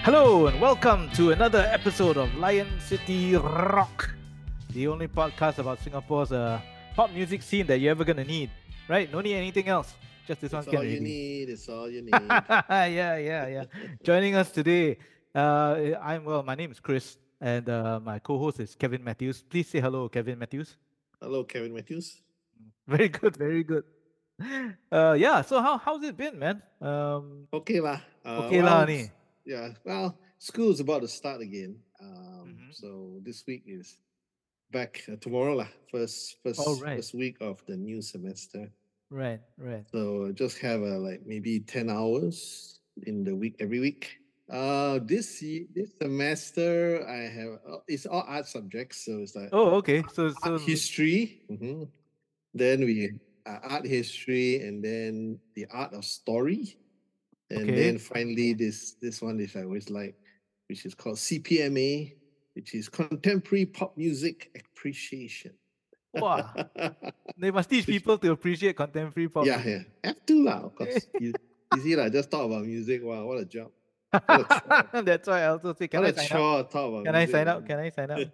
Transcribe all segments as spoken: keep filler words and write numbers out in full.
Hello and welcome to another episode of Lion City Rock, the only podcast about Singapore's uh, pop music scene that you're ever gonna need. Right? No need anything else. Just this It's one can all you already. need. It's all you need. yeah, yeah, yeah. Joining us today, uh, I'm well. My name is Chris, and uh, my co-host is Kevin Matthews. Please say hello, Kevin Matthews. Hello, Kevin Matthews. Very good, very good. Uh, yeah. So how how's it been, man? Um, Okay lah. Uh, okay lah well, ni. yeah. Well, school's about to start again. Um, Mhm. so this week is back uh, tomorrow lah. First, first, Oh, right. first week of the new semester. Right, right. So just have uh, like maybe ten hours in the week every week. Uh, this ye- this semester I have uh, it's all art subjects. So it's like Oh, okay. So art so history. Mhm. Then we uh, art history, and then the art of story, and okay. then finally this this one is I always like, which is called C P M A, which is Contemporary Pop Music Appreciation. Wow. They must teach Which- people to appreciate contemporary pop yeah, music. yeah, have to lah, of course. you, you see lah, just talk about music. Wow, what a job! What a chore! That's why I also say, can What I a sign up? chore! Talk about Can I music. sign up? Can I sign up?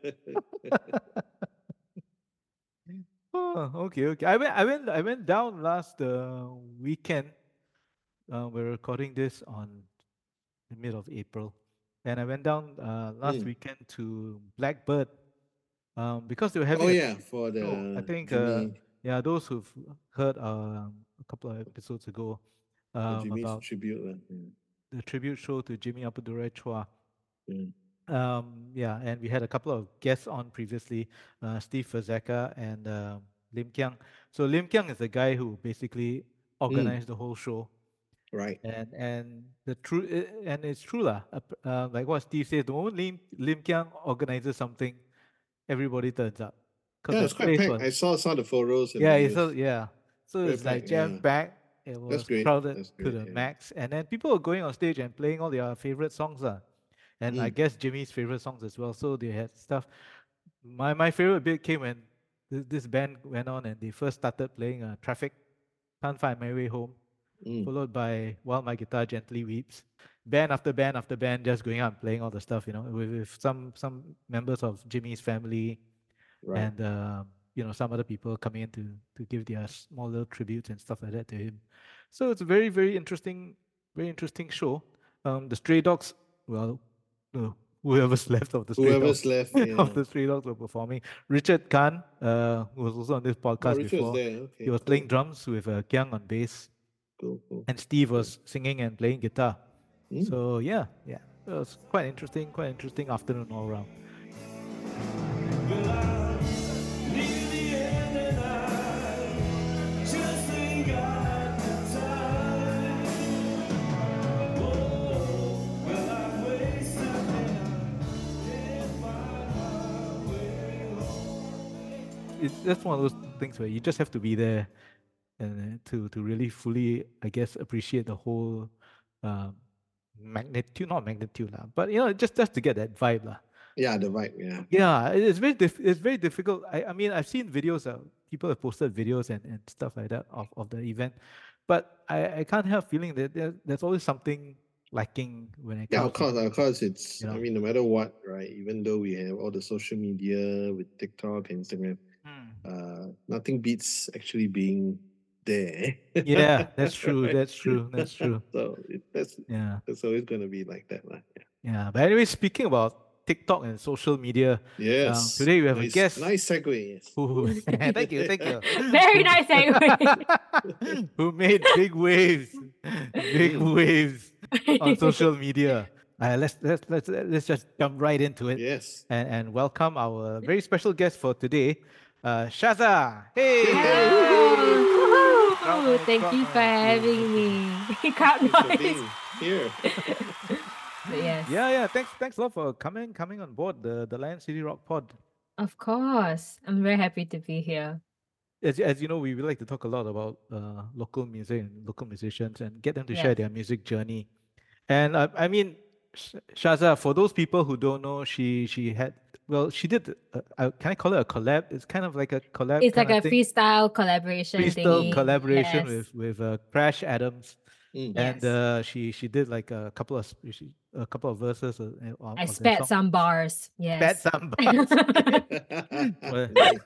Oh, okay, okay. I went, I went, I went down last uh, weekend. Uh, we're recording this on the middle of April, and I went down uh, last Mm. weekend to Blackbird um, because they were having Oh a yeah, for the show. I think, uh, Jimmy, yeah, those who've heard um, a couple of episodes ago the um, Jimmy's about tribute lah. Yeah. the tribute show to Jimmy Apadurai Chua. Mm. Um, yeah, and we had a couple of guests on previously, uh, Steve Fazeka and uh, Lim Kiang. So Lim Kiang is the guy who basically organized the whole show, Right. and and the true and it's true lah. Uh, uh, like what Steve says, the moment Lim Lim Kiang organizes something, everybody turns up because Yeah, the it's quite place packed. was I saw some of the photos. And yeah, it it's was so yeah. So very it's like packed, jam yeah. packed. It That's was great. crowded That's to great. the Yeah. max, and then people were going on stage and playing all their favorite songs lah. And I Mm. guess Jimmy's favorite songs as well. So they had stuff. My my favorite bit came when this, this band went on and they first started playing uh, Traffic, Can't Find My Way Home, Mm. followed by While My Guitar Gently Weeps. Band after band after band just going out and playing all the stuff, you know, with, with some some members of Jimmy's family Right. and um, you know, some other people coming in to to give their small little tributes and stuff like that to him. So it's a very very interesting very interesting show. Um, the Stray Dogs, well, no, whoever's left of the Stray Whoever's Dogs left, yeah. of the Stray Dogs were performing. Richard Khan, uh, who was also on this Oh, podcast Richard was before, there. Okay. he was cool. playing drums with uh, Kiang on bass, Cool, cool. and Steve was singing and playing guitar. Mm. So yeah, yeah, it was quite interesting, quite interesting afternoon all around. It's that's one of those things where you just have to be there and uh, to to really fully, I guess, appreciate the whole um, magnitude, not magnitude lah, but you know, just just to get that vibe lah. Yeah, the vibe, yeah. Yeah, it- it's very diff- it's very difficult. I, I mean, I've seen videos. Uh, people have posted videos and, and stuff like that of, of the event, but I, I can't help feeling that there, there's always something lacking when it Yeah, comes. of course, of course. It's, you I know. mean, no matter what, right? Even though we have all the social media with TikTok and Instagram, Mm. uh, nothing beats actually being there. Yeah, that's true. That's true. That's true. So it, that's Yeah, that's always going to be like that, lah. Yeah. yeah. But anyway, speaking about TikTok and social media, um, Yes. today we have nice, a guest. Nice segue. Yes. Who, thank you, thank you. Very nice segue. Who made big waves, big Mm. waves on social media. Uh, let's let's let's let's just jump right into it Yes. and, and welcome our very special guest for today, uh, Shaza. Hey, Hello. Crowd noise, Thank crowd you for noise. having me. Crowd Thanks for noise. being here. But yes. Yeah, yeah. Thanks, thanks a lot for coming coming on board the the Lion City Rock Pod. Of course. I'm very happy to be here. As, as you know, we, we like to talk a lot about uh, local music and local musicians and get them to share Yes. their music journey. And uh, I mean, Sh- Shaza, for those people who don't know, she she had well, she did. Uh, uh, can I call it a collab? It's kind of like a collab. It's like kind a of thing. freestyle collaboration Freestyle thingy. collaboration Yes. with with uh, Crash Adams. Mm. and Yes. uh, she she did like a couple of sp- she, a couple of verses of, of I of their spat song. some bars. Spat Yes. some bars. Well, Nice.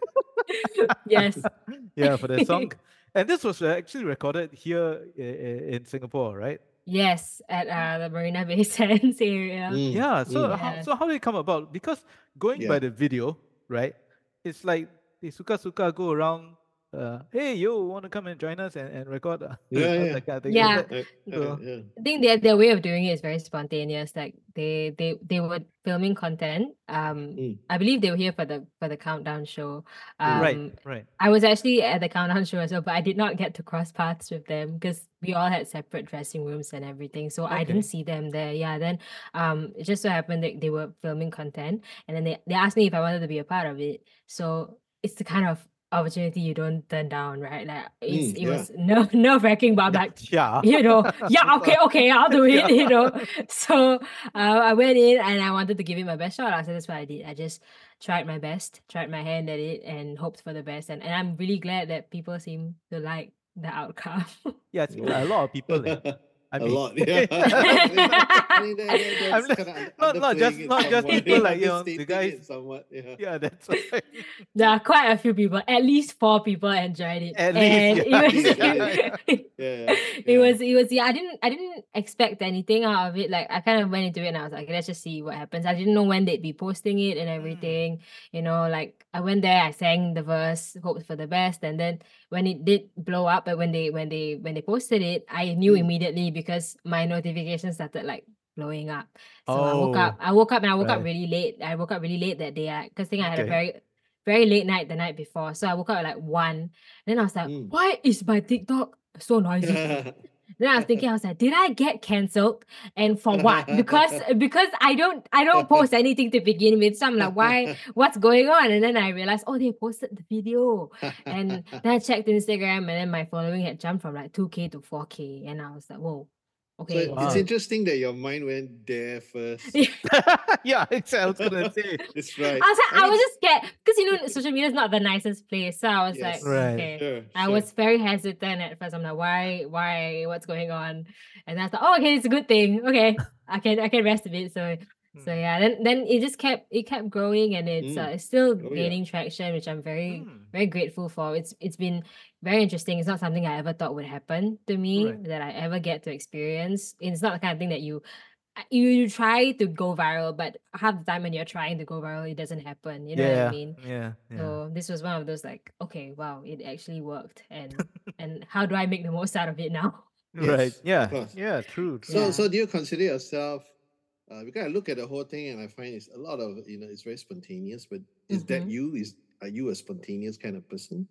Yes. yeah, for the song. And this was uh, actually recorded here i- i- in Singapore, right? Yes, at uh, the Marina Bay Sands area. Mm. Yeah. So Mm. how Yes. so how did it come about? Because going by Yeah. the video, right? It's like they suka suka go around. Uh, hey, yo, want to come and join us and, and record? Uh, you Yeah, know, yeah. that kind of thing. Is Yeah. that Uh, uh, so? yeah. I think their their way of doing it is very spontaneous. Like they they they were filming content. Um, Mm. I believe they were here for the for the countdown show. Mm. Right, Um, right. I was actually at the countdown show as well, but I did not get to cross paths with them because we all had separate dressing rooms and everything. So I didn't Okay. see them there. Yeah. Then um, it just so happened that they were filming content, and then they they asked me if I wanted to be a part of it. So it's the kind of opportunity you don't turn down, right? Like it's Mm. it Yeah. was no nerve wracking, but I'm like, Yeah. you know, yeah, okay, okay, I'll do it, Yeah. you know. So uh, I went in and I wanted to give it my best shot. So that's what I did. I just tried my best, tried my hand at it, and hoped for the best. And, and I'm really glad that people seem to like the outcome. Yeah, it seems like a lot of people. Eh. I A mean, lot, yeah. I mean, I mean that, that, I'm that's li- kind of not not just underplaying it not just somewhat. people yeah, like you know the understating guys. it somewhat. Yeah. Yeah, that's right. There are quite a few people, at least four people enjoyed it. At and least, yeah, it was At least, at yeah, least. yeah. Yeah, it yeah. was it was yeah, I didn't I didn't expect anything out of it. Like I kind of went into it and I was like, let's just see what happens. I didn't know when they'd be posting it and Mm. everything. You know, like I went there, I sang the verse, hoped for the best, and then when it did blow up, but when they when they when they posted it, I knew Mm. immediately because my notifications started like blowing up. So I woke up. Oh, I woke up and I woke up right. really late. I woke up really late that day because I think I had a Okay. very very late night the night before. So I woke up at like one. Then I was like, Mm. why is my TikTok so noisy? Then I was thinking, I was like, did I get cancelled? And for what? Because because I don't I don't post anything to begin with. So I'm like, why? What's going on? And then I realized, oh, they posted the video. And then I checked Instagram, and then my following had jumped from like two K to four K. And I was like, whoa. So Okay. it's Wow. So interesting that your mind went there first. Yeah, exactly. I was gonna say. It's right. I was like, I I, mean- was just scared because you know social media is not the nicest place. So I was Yes. like, Right. okay. Sure, I sure. was very hesitant at first. I'm like, why, why, what's going on? And I thought, oh, okay, it's a good thing. Okay, I can, I can rest a bit. So, so Mm. yeah. Then, then it just kept, it kept growing, and it's, Mm. uh, it's still Oh, yeah. gaining traction, which I'm very, Mm. very grateful for. It's, it's been very interesting. It's not something I ever thought would happen to me, Right. that I ever get to experience. It's not the kind of thing that you uh, you, you try to go viral, but half the time when you're trying to go viral, it doesn't happen. You know what I Yeah, mean? yeah, yeah. So this was one of those like, okay, wow, it actually worked, and and how do I make the most out of it now? Right. Yes, of Yeah. course. Yeah. True. True. So, Yeah. so do you consider yourself? Uh, because I look at the whole thing and I find it's a lot of you know it's very spontaneous. But is that Mhm. you? Is are you a spontaneous kind of person?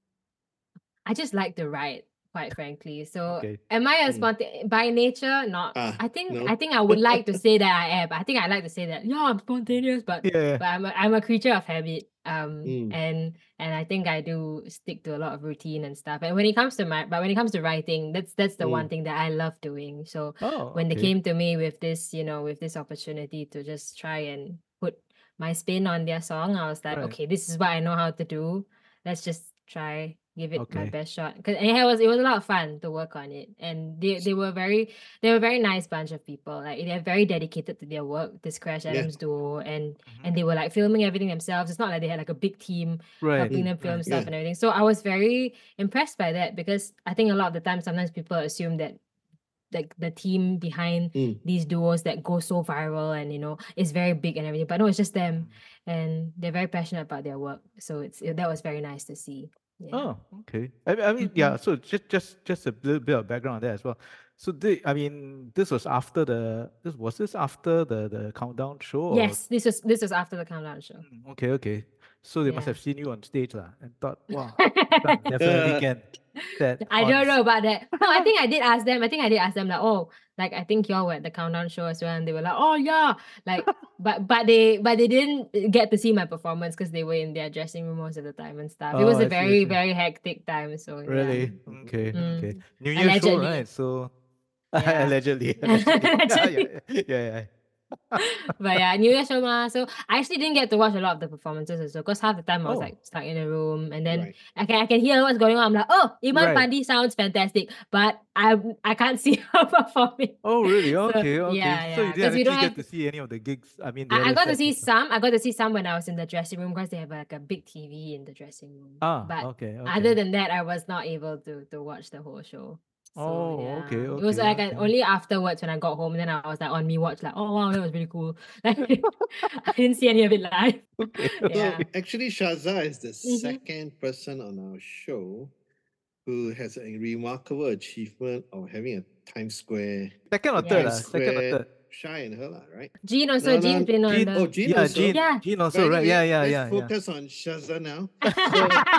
I just like to write, quite frankly. So Okay. am I a Mm. spontaneous by nature? Not. Ah, I think no. I think I would like to say that I am. I think I like to say that, yeah, I'm spontaneous, but Yeah. but I'm a, I'm a creature of habit. Um Mm. and and I think I do stick to a lot of routine and stuff. And when it comes to my but when it comes to writing, that's that's the one Mm. thing that I love doing. So Oh. when they Okay. came to me with this, you know, with this opportunity to just try and put my spin on their song, I was like, Right. okay, this is what I know how to do. Let's just try, give it my Okay. best shot. Cause and it was it was a lot of fun to work on it. And they, they were very they were a very nice bunch of people. Like they're very dedicated to their work, this Crash Yeah. Adams duo, and Mhm. and they were like filming everything themselves. It's not like they had like a big team Right. helping Mm. them film Right. stuff Yeah. and everything. So I was very impressed by that, because I think a lot of the time sometimes people assume that like the team behind Mm. these duos that go so viral and you know is very big and everything, but no, it's just them, Mm. and they're very passionate about their work. So it's it, that was very nice to see. Yeah. Oh, okay. I, mean- I mean, yeah. Mhm. So just just just a little bit of background there as well. So they, I mean, this was after the this was this after the the countdown show. Or? Yes, this was this was after the countdown show. Mm, okay, okay. So they must Yeah. have seen you on stage lah and thought, wow, this one definitely can set. I on don't know s- about that. No, I think I did ask them. I think I did ask them like, oh, like I think y'all were at the countdown show as well, and they were like, oh yeah, like, but but they but they didn't get to see my performance because they were in their dressing room most of the time and stuff. It Oh, was a I see, I very see. very hectic time. So yeah. Really? Okay, Mm. okay. New Year show, Allegedly. right? So Yeah. allegedly, allegedly. Yeah, Allegedly. yeah, yeah, yeah. But yeah, New Year show ma. So I actually didn't get to watch a lot of the performances as well, because half the time I was Oh, like stuck in a room, and then Right. I can I can hear what's going on. I'm like, oh, Iman right. Pandi sounds fantastic, but I I can't see her performing. Oh, really? So Okay, okay. yeah, So you yeah, didn't because we don't actually get have. to see any of the gigs. I mean, the I, I other got to sets see and stuff. some. I got to see some when I was in the dressing room, because they have like a big T V in the dressing room. Ah, But okay, other okay. than that, I was not able to to watch the whole show. So Oh, okay, yeah, it was okay, like an, okay. only afterwards when I got home, then I was like on Me Watch, like, oh wow, that was really cool. Like I didn't see any of it live. Okay, So Yeah. actually, Shaza is the Mhm. second person on our show who has a remarkable achievement of having a Times Square, second or the third, Yes. ah, Times second or Square third. shy and her, lah, right? Jean also, No, Jean's no, been on Jean, oh, the. Jean yeah, also. Jean, Yeah. Jean But also, right? anyway, Yeah, yeah, let's yeah, yeah. focus on Shaza now. So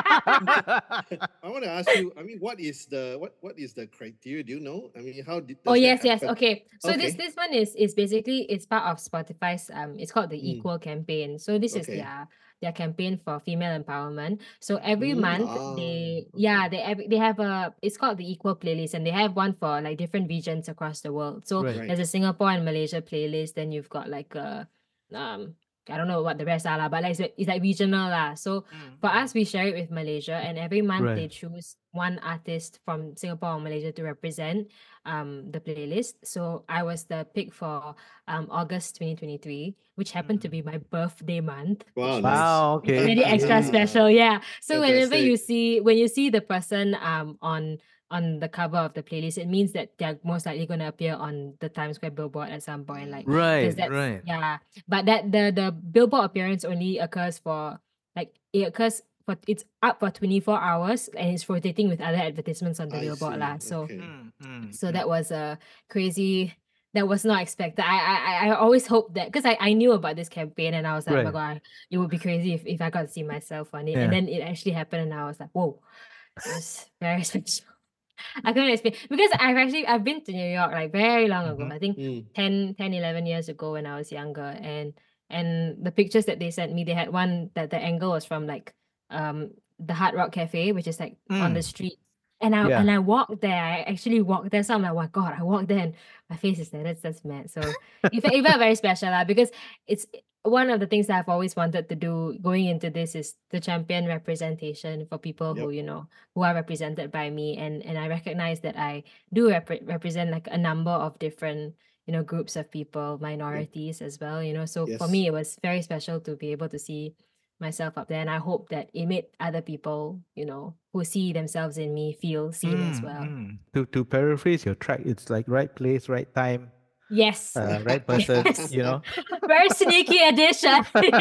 I want to ask you. I mean, what is the what what is the criteria? Do you know? I mean, how did, Oh does yes, that yes. happen? Okay. So this Okay. this one is is basically it's part of Spotify's um it's called the Mm, Equal campaign. So this is okay. their their campaign for female empowerment. So every Mm, month ah, they yeah, okay. they every, they have a it's called the Equal playlist, and they have one for like different regions across the world. So Right. Right. there's a Singapore and Malaysia playlist, then you've got like a um I don't know what the rest are lah, but like it's, it's like regional lah. So Mm, for mm. us, we share it with Malaysia, and every month they Right. choose one artist from Singapore or Malaysia to represent um the playlist. So I was the pick for um August twenty twenty-three, which happened to Mm. be my birthday month, Wow, which nice. was Wow, okay. really extra special. Yeah. So whenever you Fantastic. see when you see the person um on on the cover of the playlist, it means that they're most likely going to appear on the Times Square billboard at some point, like because Right, that's right. yeah. But that the the billboard appearance only occurs for like it occurs for it's up for twenty-four hours, and it's rotating with other advertisements on the I billboard lah. see. So Okay. Mm, mm, so mm. that was a crazy that was not expected. I I I I always hoped that, because I, I knew about this campaign, and I was like, oh my Right. god, it would be crazy if, if I got to see myself on it. Yeah. And then it actually happened, and I was like, whoa, it was very special. I couldn't explain, because I've actually I've been to New York like very long ago. Mhm. I think Mm, ten, ten, eleven years ago when I was younger, and and the pictures that they sent me, they had one that the angle was from like um the Hard Rock Cafe, which is like on the Mm. street. And I Yeah. and I walked there. I actually walked there. So I'm like, oh my god, I walked there and my face is there. That's that's mad. So it felt, it felt very special lah, because it's one of the things that I've always wanted to do going into this is to champion representation for people who, yep. you know, who are represented by me. And and I recognize that I do rep- represent like a number of different, you know, groups of people, minorities as well, you know. So for Yes. me, it was very special to be able to see myself up there. And I hope that it made other people, you know, who see themselves in me feel seen as Mm, well. mm. To to paraphrase your track, it's like right place, right time, Yes. uh, right person. Yes. You know. Very sneaky addition.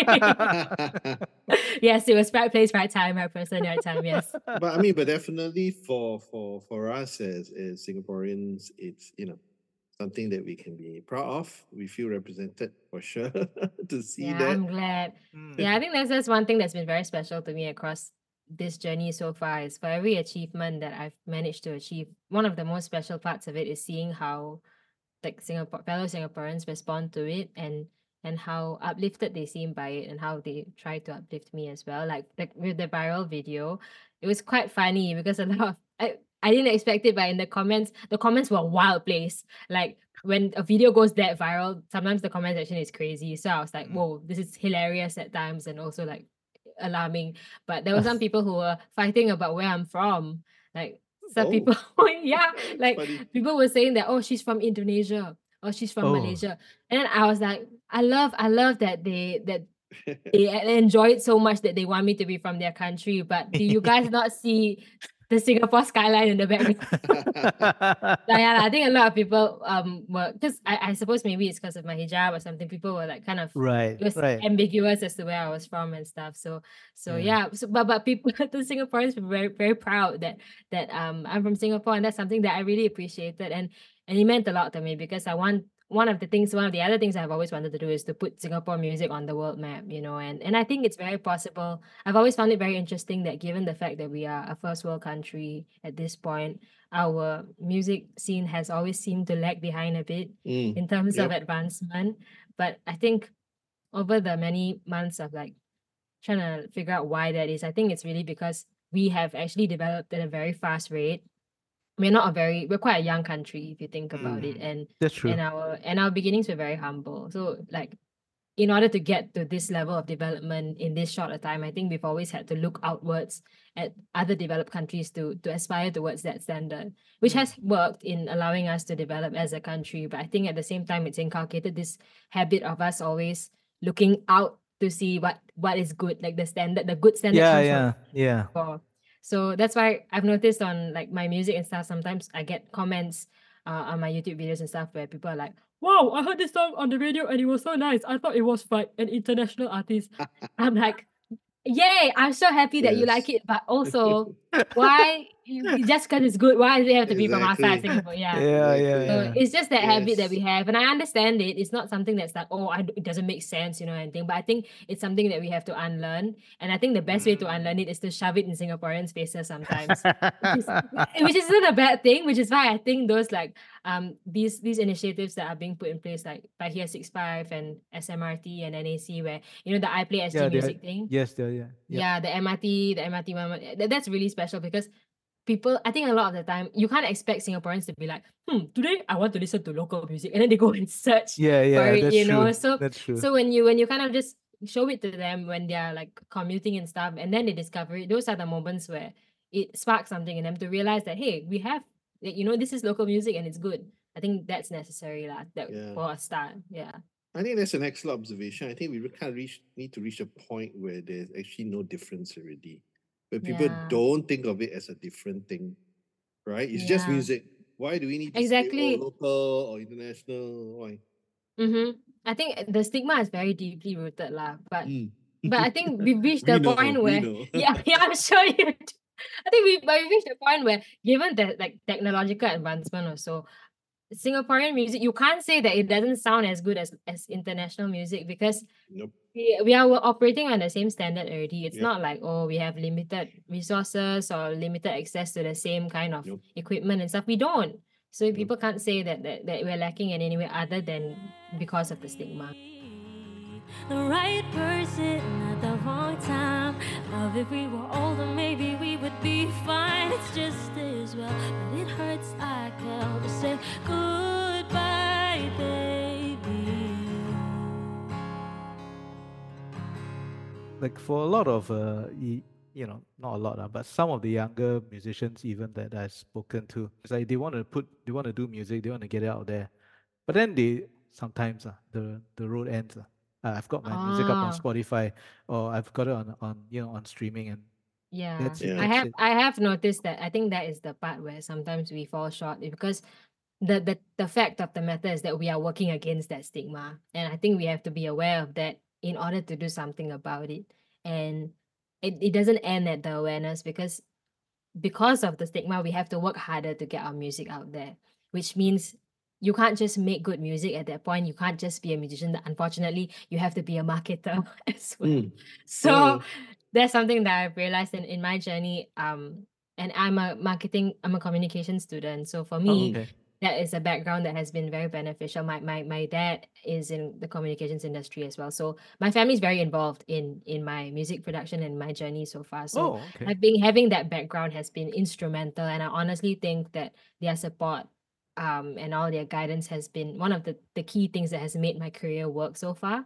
Yes, it was right place, right time, right person, right time. Yes. But I mean, but definitely for for for us as as Singaporeans, it's you know something that we can be proud of. We feel represented for sure to see Yeah, that. I'm glad. Mm. Yeah, I think that's that's one thing that's been very special to me across this journey so far, is for every achievement that I've managed to achieve. One of the most special parts of it is seeing how like Singapore fellow Singaporeans respond to it, and and how uplifted they seem by it, and how they try to uplift me as well. Like like with the viral video, it was quite funny because a lot of I, I didn't expect it, but in the comments, the comments were a wild place. Like when a video goes that viral, sometimes the comment section is crazy. So I was like, Mm. whoa, this is hilarious at times and also like alarming. But there were some people who were fighting about where I'm from. Like some Oh. people, yeah, That's like funny. people were saying that, oh, she's from Indonesia, or she's from Oh. Malaysia. And then I was like, I love, I love that they that they enjoy it so much that they want me to be from their country. But do you guys not see the Singapore skyline in the background? So, yeah, I think a lot of people um were, because I, I suppose maybe it's because of my hijab or something. People were like kind of Right, it was right. ambiguous as to where I was from and stuff. So so Yeah. yeah. So but but people the Singaporeans were very very proud that that um I'm from Singapore, and that's something that I really appreciated, and and it meant a lot to me, because I want one of the things one of the other things I've always wanted to do is to put Singapore music on the world map, you know, and and I think it's very possible. I've always found it very interesting that given the fact that we are a first world country at this point, our music scene has always seemed to lag behind a bit Mm, in terms of yep. advancement. But I think over the many months of like trying to figure out why that is, I think it's really because we have actually developed at a very fast rate. we're not a very we're quite a young country if you think about it, Mm. and That's true. and our and our beginnings were very humble. So like in order to get to this level of development in this short a time, I think we've always had to look outwards at other developed countries to to aspire towards that standard, which Mm. has worked in allowing us to develop as a country. But I think at the same time, it's inculcated this habit of us always looking out to see what what is good, like the standard, the good standard Yeah, comes from yeah, yeah. for. So that's why I've noticed on like my music and stuff, sometimes I get comments uh, on my YouTube videos and stuff where people are like, wow, I heard this song on the radio and it was so nice. I thought it was by an international artist. I'm like, yay, I'm so happy that you like Yes. it, but also why you, just because it's good, why does it have to be from outside Exactly. Singapore? Yeah. Yeah, yeah, Exactly. So yeah. it's just that habit that Yes. we have, and I understand it. It's not something that's like, oh, I, d- it doesn't make sense, you know, anything. But I think it's something that we have to unlearn, and I think the best way to unlearn it is to shove it in Singaporeans' faces sometimes, which is which isn't a bad thing. Which is why I think those like um these these initiatives that are being put in place, like by Here Six Five and S M R T and N A C, where you know the I Play S G Yeah, they are, music thing. yes, they are, yeah. Yep. Yeah, the M R T, the M R T one, that, that's really special because people, I think a lot of the time, you can't expect Singaporeans to be like, hmm, today I want to listen to local music, and then they go and search Yeah, for yeah, it, that's you know. true. So, That's true. so when you when you kind of just show it to them when they are like commuting and stuff, and then they discover it, those are the moments where it sparks something in them to realize that hey, we have, like, you know, this is local music and it's good. I think that's necessary, lah. That Yeah. for a start, yeah. I think that's an excellent observation. I think we kind of reach need to reach a point where there's actually no difference already. Where people Yeah. don't think of it as a different thing, right? It's just Yeah. music. Why do we need to say Exactly. oh, local or international? Why? Mm-hmm. I think the stigma is very deeply rooted, lah. But Mm. but I think we've reached We the know, point we where know. yeah, yeah, I'm sure you do. I think we but we reached the point where given that like technological advancement or so, Singaporean music, you can't say that it doesn't sound as good as, as international music because Nope. we, we are operating on the same standard already. It's Yep. not like, oh, we have limited resources or limited access to the same kind of Nope. equipment and stuff. We don't. So Nope. people can't say that, that, that we're lacking in any way other than because of the stigma. The right person at the wrong time. Love, if we were older, maybe we would be fine. It's just as well, but it hurts like hell to say goodbye, baby. Like for a lot of uh, y- you know, not a lot, uh, but some of the younger musicians even that I've spoken to, it's like they want to put, they want to do music, they want to get it out there, but then they sometimes uh, the the road ends. Uh, uh, I've got my music up on Ah. Spotify, or I've got it on on you know on streaming, and Yeah, that's it. Yeah. I That's have it. I have noticed that. I think that is the part where sometimes we fall short because the the the fact of the matter is that we are working against that stigma, and I think we have to be aware of that in order to do something about it. And it, it doesn't end at the awareness because because of the stigma, we have to work harder to get our music out there, which means you can't just make good music at that point. You can't just be a musician. Unfortunately, you have to be a marketer as well. Mm. So Yeah. that's something that I've realized in, in my journey. Um, and I'm a marketing, I'm a communication student. So for Oh, me, okay. that is a background that has been very beneficial. My my my dad is in the communications industry as well. So my family is very involved in in my music production and my journey so far. So Oh, okay. I think having that background has been instrumental, and I honestly think that their support um and all their guidance has been one of the the key things that has made my career work so far.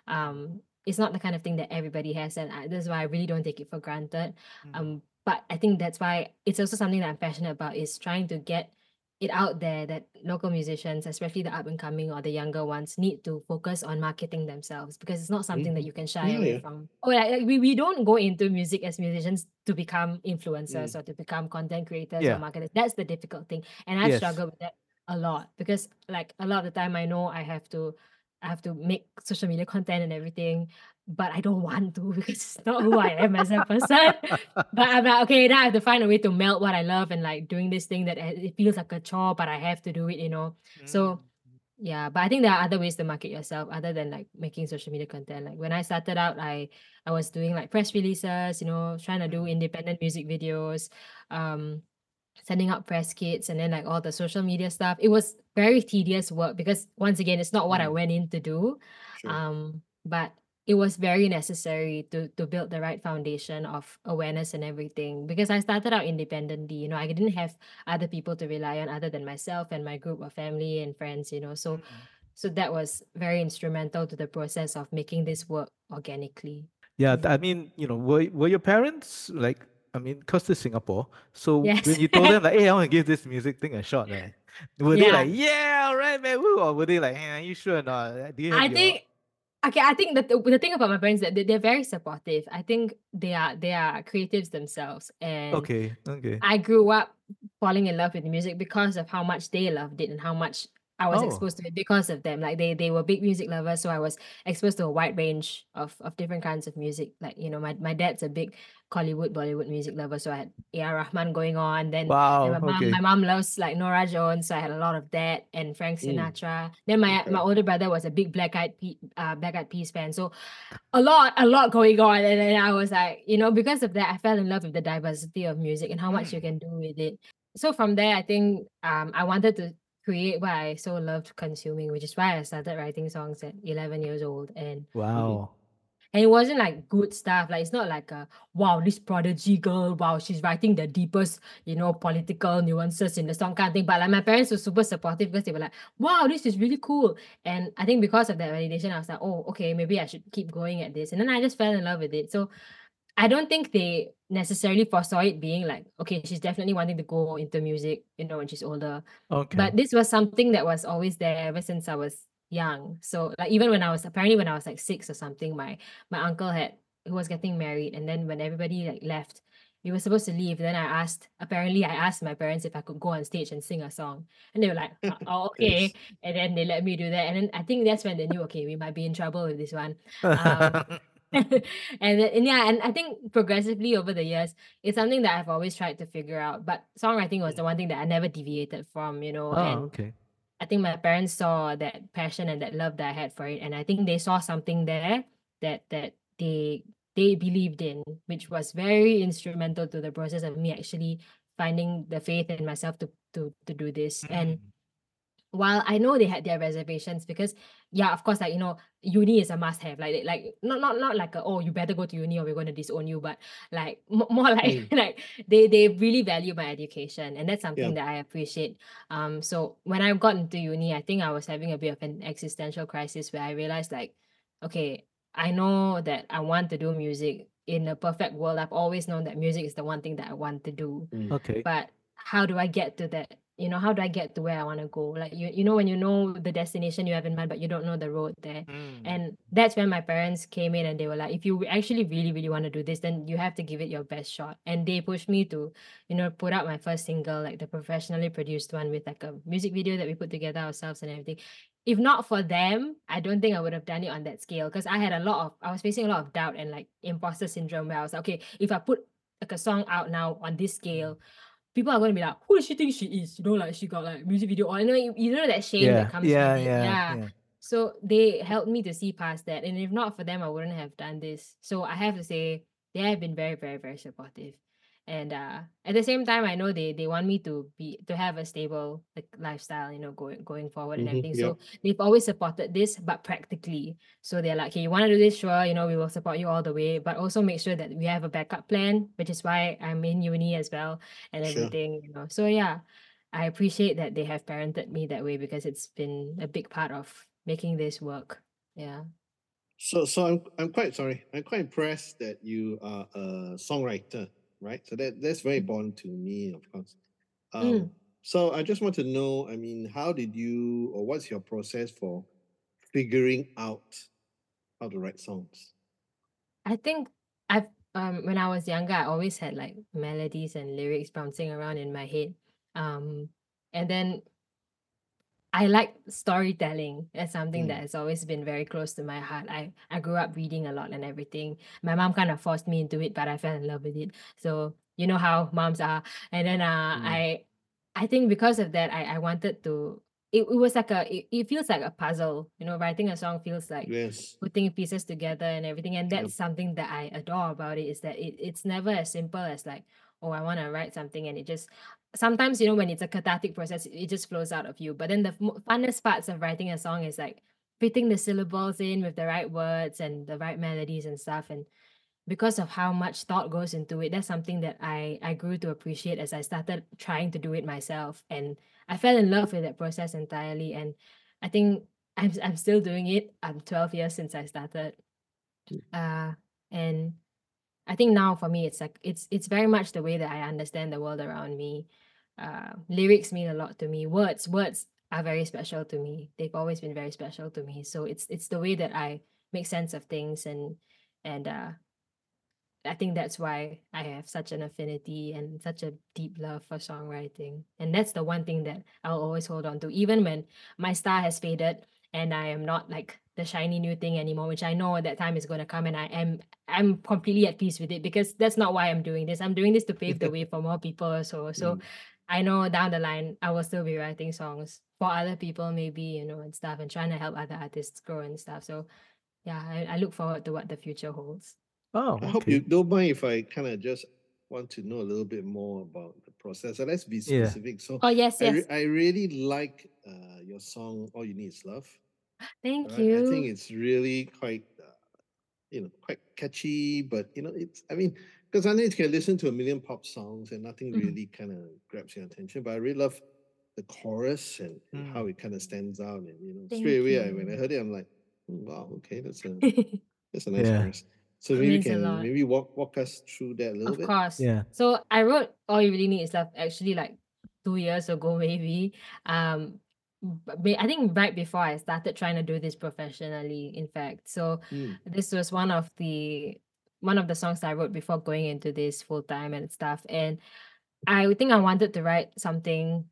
Um, it's not the kind of thing that everybody has, and I, that's why I really don't take it for granted. Mm. Um, but I think that's why it's also something that I'm passionate about is trying to get it out there that local musicians, especially the up and coming or the younger ones, need to focus on marketing themselves because it's not something that Mhm. you can shy Yeah, away yeah. from. Or like, like, we, we don't go into music as musicians to become influencers Mm. or to become content creators Yeah. or marketers. That's the difficult thing. And I've Yes. struggled with that a lot because like a lot of the time I know I have to I have to make social media content and everything, but I don't want to because it's not who I am as a person. But I'm like, okay, now I have to find a way to melt what I love and like doing this thing that uh, it feels like a chore, but I have to do it, you know. So Mm. yeah, but I think there are other ways to market yourself other than like making social media content. Like when I started out, I I was doing like press releases, you know, trying to do Mm. independent music videos, um, sending out press kits, and then like all the social media stuff. It was very tedious work because once again, it's not what I Mm. went in to do. Sure. Um, but it was very necessary to to build the right foundation of awareness and everything, because I started out independently. You know, I didn't have other people to rely on other than myself and my group of family and friends, you know. So Mm. so that was very instrumental to the process of making this work organically. Yeah, th- I Yeah. mean, you know, were were your parents like, I mean, because it's Singapore, so Yes. when you told them like, hey, I want to give this music thing a shot, right? Were they Yeah. like, yeah, all right, man, woo, or were they like, hey, are you sure or not? Do you have I your think okay, I think that the, the thing about my parents is that they, they're very supportive. I think they are they are creatives themselves, and okay, okay. I grew up falling in love with music because of how much they loved it and how much I was Oh, exposed to it because of them. Like they they were big music lovers, so I was exposed to a wide range of of different kinds of music. Like, you know, my, my dad's a big Hollywood, Bollywood music lover, so I had A R Rahman going on. Then and wow, my mom my okay. mom loves like Nora Jones, so I had a lot of that, and Frank Mm, Sinatra. Then my my okay. older brother was a big Black Eyed Pe- uh, Black Eyed Peas fan, so a lot, a lot going on. And then I was like, you know, because of that, I fell in love with the diversity of music and how much you Mm. can do with it. So from there, I think um, I wanted to create what I so loved consuming, which is why I started writing songs at eleven years old. And Mhm. Wow. and it wasn't like good stuff. Like it's not like a wow, this prodigy girl, wow, she's writing the deepest, you know, political nuances in the song kind of thing. But like my parents were super supportive because they were like, wow, this is really cool. And I think because of that validation, I was like, oh, okay, maybe I should keep going at this. And then I just fell in love with it. So I don't think they necessarily foresaw it being like, okay, she's definitely wanting to go into music, you know, when she's older. Okay. But this was something that was always there ever since I was young. So like even when I was apparently when I was like six or something, my my uncle had who was getting married, and then when everybody like left, we were supposed to leave. Then I asked, apparently I asked my parents if I could go on stage and sing a song, and they were like, "Uh, oh, okay," Yes. and then they let me do that, and then I think that's when they knew, okay, we might be in trouble with this one. Um, and, then- and yeah, and I think progressively over the years, it's something that I've always tried to figure out. But songwriting was Mm, the one thing that I never deviated from, you know. Oh, And okay. I think my parents saw that passion and that love that I had for it, and I think they saw something there that that they they believed in, which was very instrumental to the process of me actually finding the faith in myself to to to do this. And Mm. while I know they had their reservations, because yeah, of course, like, you know, uni is a must have. Like like not not not like a, oh, you better go to uni or we're going to disown you, but like m- more like mm, like they they really value my education, and that's yeah. something that I appreciate. Um, so when I got into uni, I think I was having a bit of an existential crisis where I realized like, okay, I know that I want to do music. In a perfect world, I've always known that music is the one thing that I want to do, Mm, Okay. but how do I get to that? You know, how do I get to where I want to go? Like you, you know, when you know the destination you have in mind, but you don't know the road there. Mm. And that's when my parents came in and they were like, if you actually really, really want to do this, then you have to give it your best shot. And they pushed me to, you know, put out my first single, like the professionally produced one with like a music video that we put together ourselves and everything. If not for them, I don't think I would have done it on that scale, because I had a lot of, I was facing a lot of doubt and like imposter syndrome where I was like, okay, if I put like a song out now on this scale, people are going to be like, who does she think she is? You know, like she got like music video, or you know, you, you know that shame that Yeah, comes with yeah, it. yeah, Yeah. yeah. So they helped me to see past that. And if not for them, I wouldn't have done this. So I have to say they have been very, very, very supportive. And uh at the same time, I know they they want me to be to have a stable like lifestyle, you know, going going forward and mhm, everything. yep. So they've always supported this, but practically. So they're like, okay, you want to do this? Sure, you know, we will support you all the way, but also make sure that we have a backup plan, which is why I'm in uni as well and Sure. everything, you know. So yeah, I appreciate that they have parented me that way, because it's been a big part of making this work. Yeah. So, so I'm I'm quite sorry. I'm quite impressed that you are a songwriter, right? So that that's very important to me, of course. Um, Mm. so I just want to know. I mean, how did you, or what's your process for figuring out how to write songs? I think I've um when I was younger, I always had like melodies and lyrics bouncing around in my head. Um and then I like storytelling. That's something that Mm, has always been very close to my heart. I, I grew up reading a lot and everything. My mom kind of forced me into it, but I fell in love with it. So you know how moms are. And then uh mm, I I think because of that, I, I wanted to it, it was like a it, it feels like a puzzle. You know, writing a song feels like yes. putting pieces together and everything. And Yep. that's something that I adore about it, is that it, it's never as simple as like, oh, I want to write something and it just sometimes, you know, when it's a cathartic process, it just flows out of you. But then the f- funnest parts of writing a song is like fitting the syllables in with the right words and the right melodies and stuff. And because of how much thought goes into it, that's something that I I grew to appreciate as I started trying to do it myself. And I fell in love with that process entirely. And I think I'm I'm still doing it. I'm twelve years since I started. Uh and I think now for me it's like it's it's very much the way that I understand the world around me. Uh, lyrics mean a lot to me. Words words are very special to me. They've always been very special to me. So it's it's the way that I make sense of things, and and uh, I think that's why I have such an affinity and such a deep love for songwriting. And that's the one thing that I'll always hold on to, even when my star has faded and I am not like the shiny new thing anymore, which I know that time is going to come, and I am I'm completely at peace with it, because that's not why I'm doing this. I'm doing this to pave the way for more people also. So Mm. I know down the line I will still be writing songs for other people, maybe, you know, and stuff, and trying to help other artists grow and stuff. So yeah, I, I look forward to what the future holds. Oh, I hope you okay. don't mind if I kind of just want to know a little bit more about the process. So let's be Yeah. specific. So Oh yes, I, re- yes. I really like uh, your song "All You Need Is Love." Thank Right? I think you. it's really quite, uh, you know, quite catchy. But you know, it's I mean, because I know you can listen to a million pop songs and nothing Mm. really kind of grabs your attention. But I really love the chorus and, and how Mm. it kind of stands out. And you know, Thank straight away I, when I you. heard it, I'm like, "Hmm, wow, okay, that's a It that's a nice Yeah. chorus." So maybe you means a can lot. maybe walk walk us through that a little Of bit. course. Yeah. So I wrote All You Really Need Is Love actually like two years ago, maybe. Um, b- may- I think right before I started trying to do this professionally, in fact. So Mm, this was one of the one of the songs that I wrote before going into this full time and stuff. And I think I wanted to write something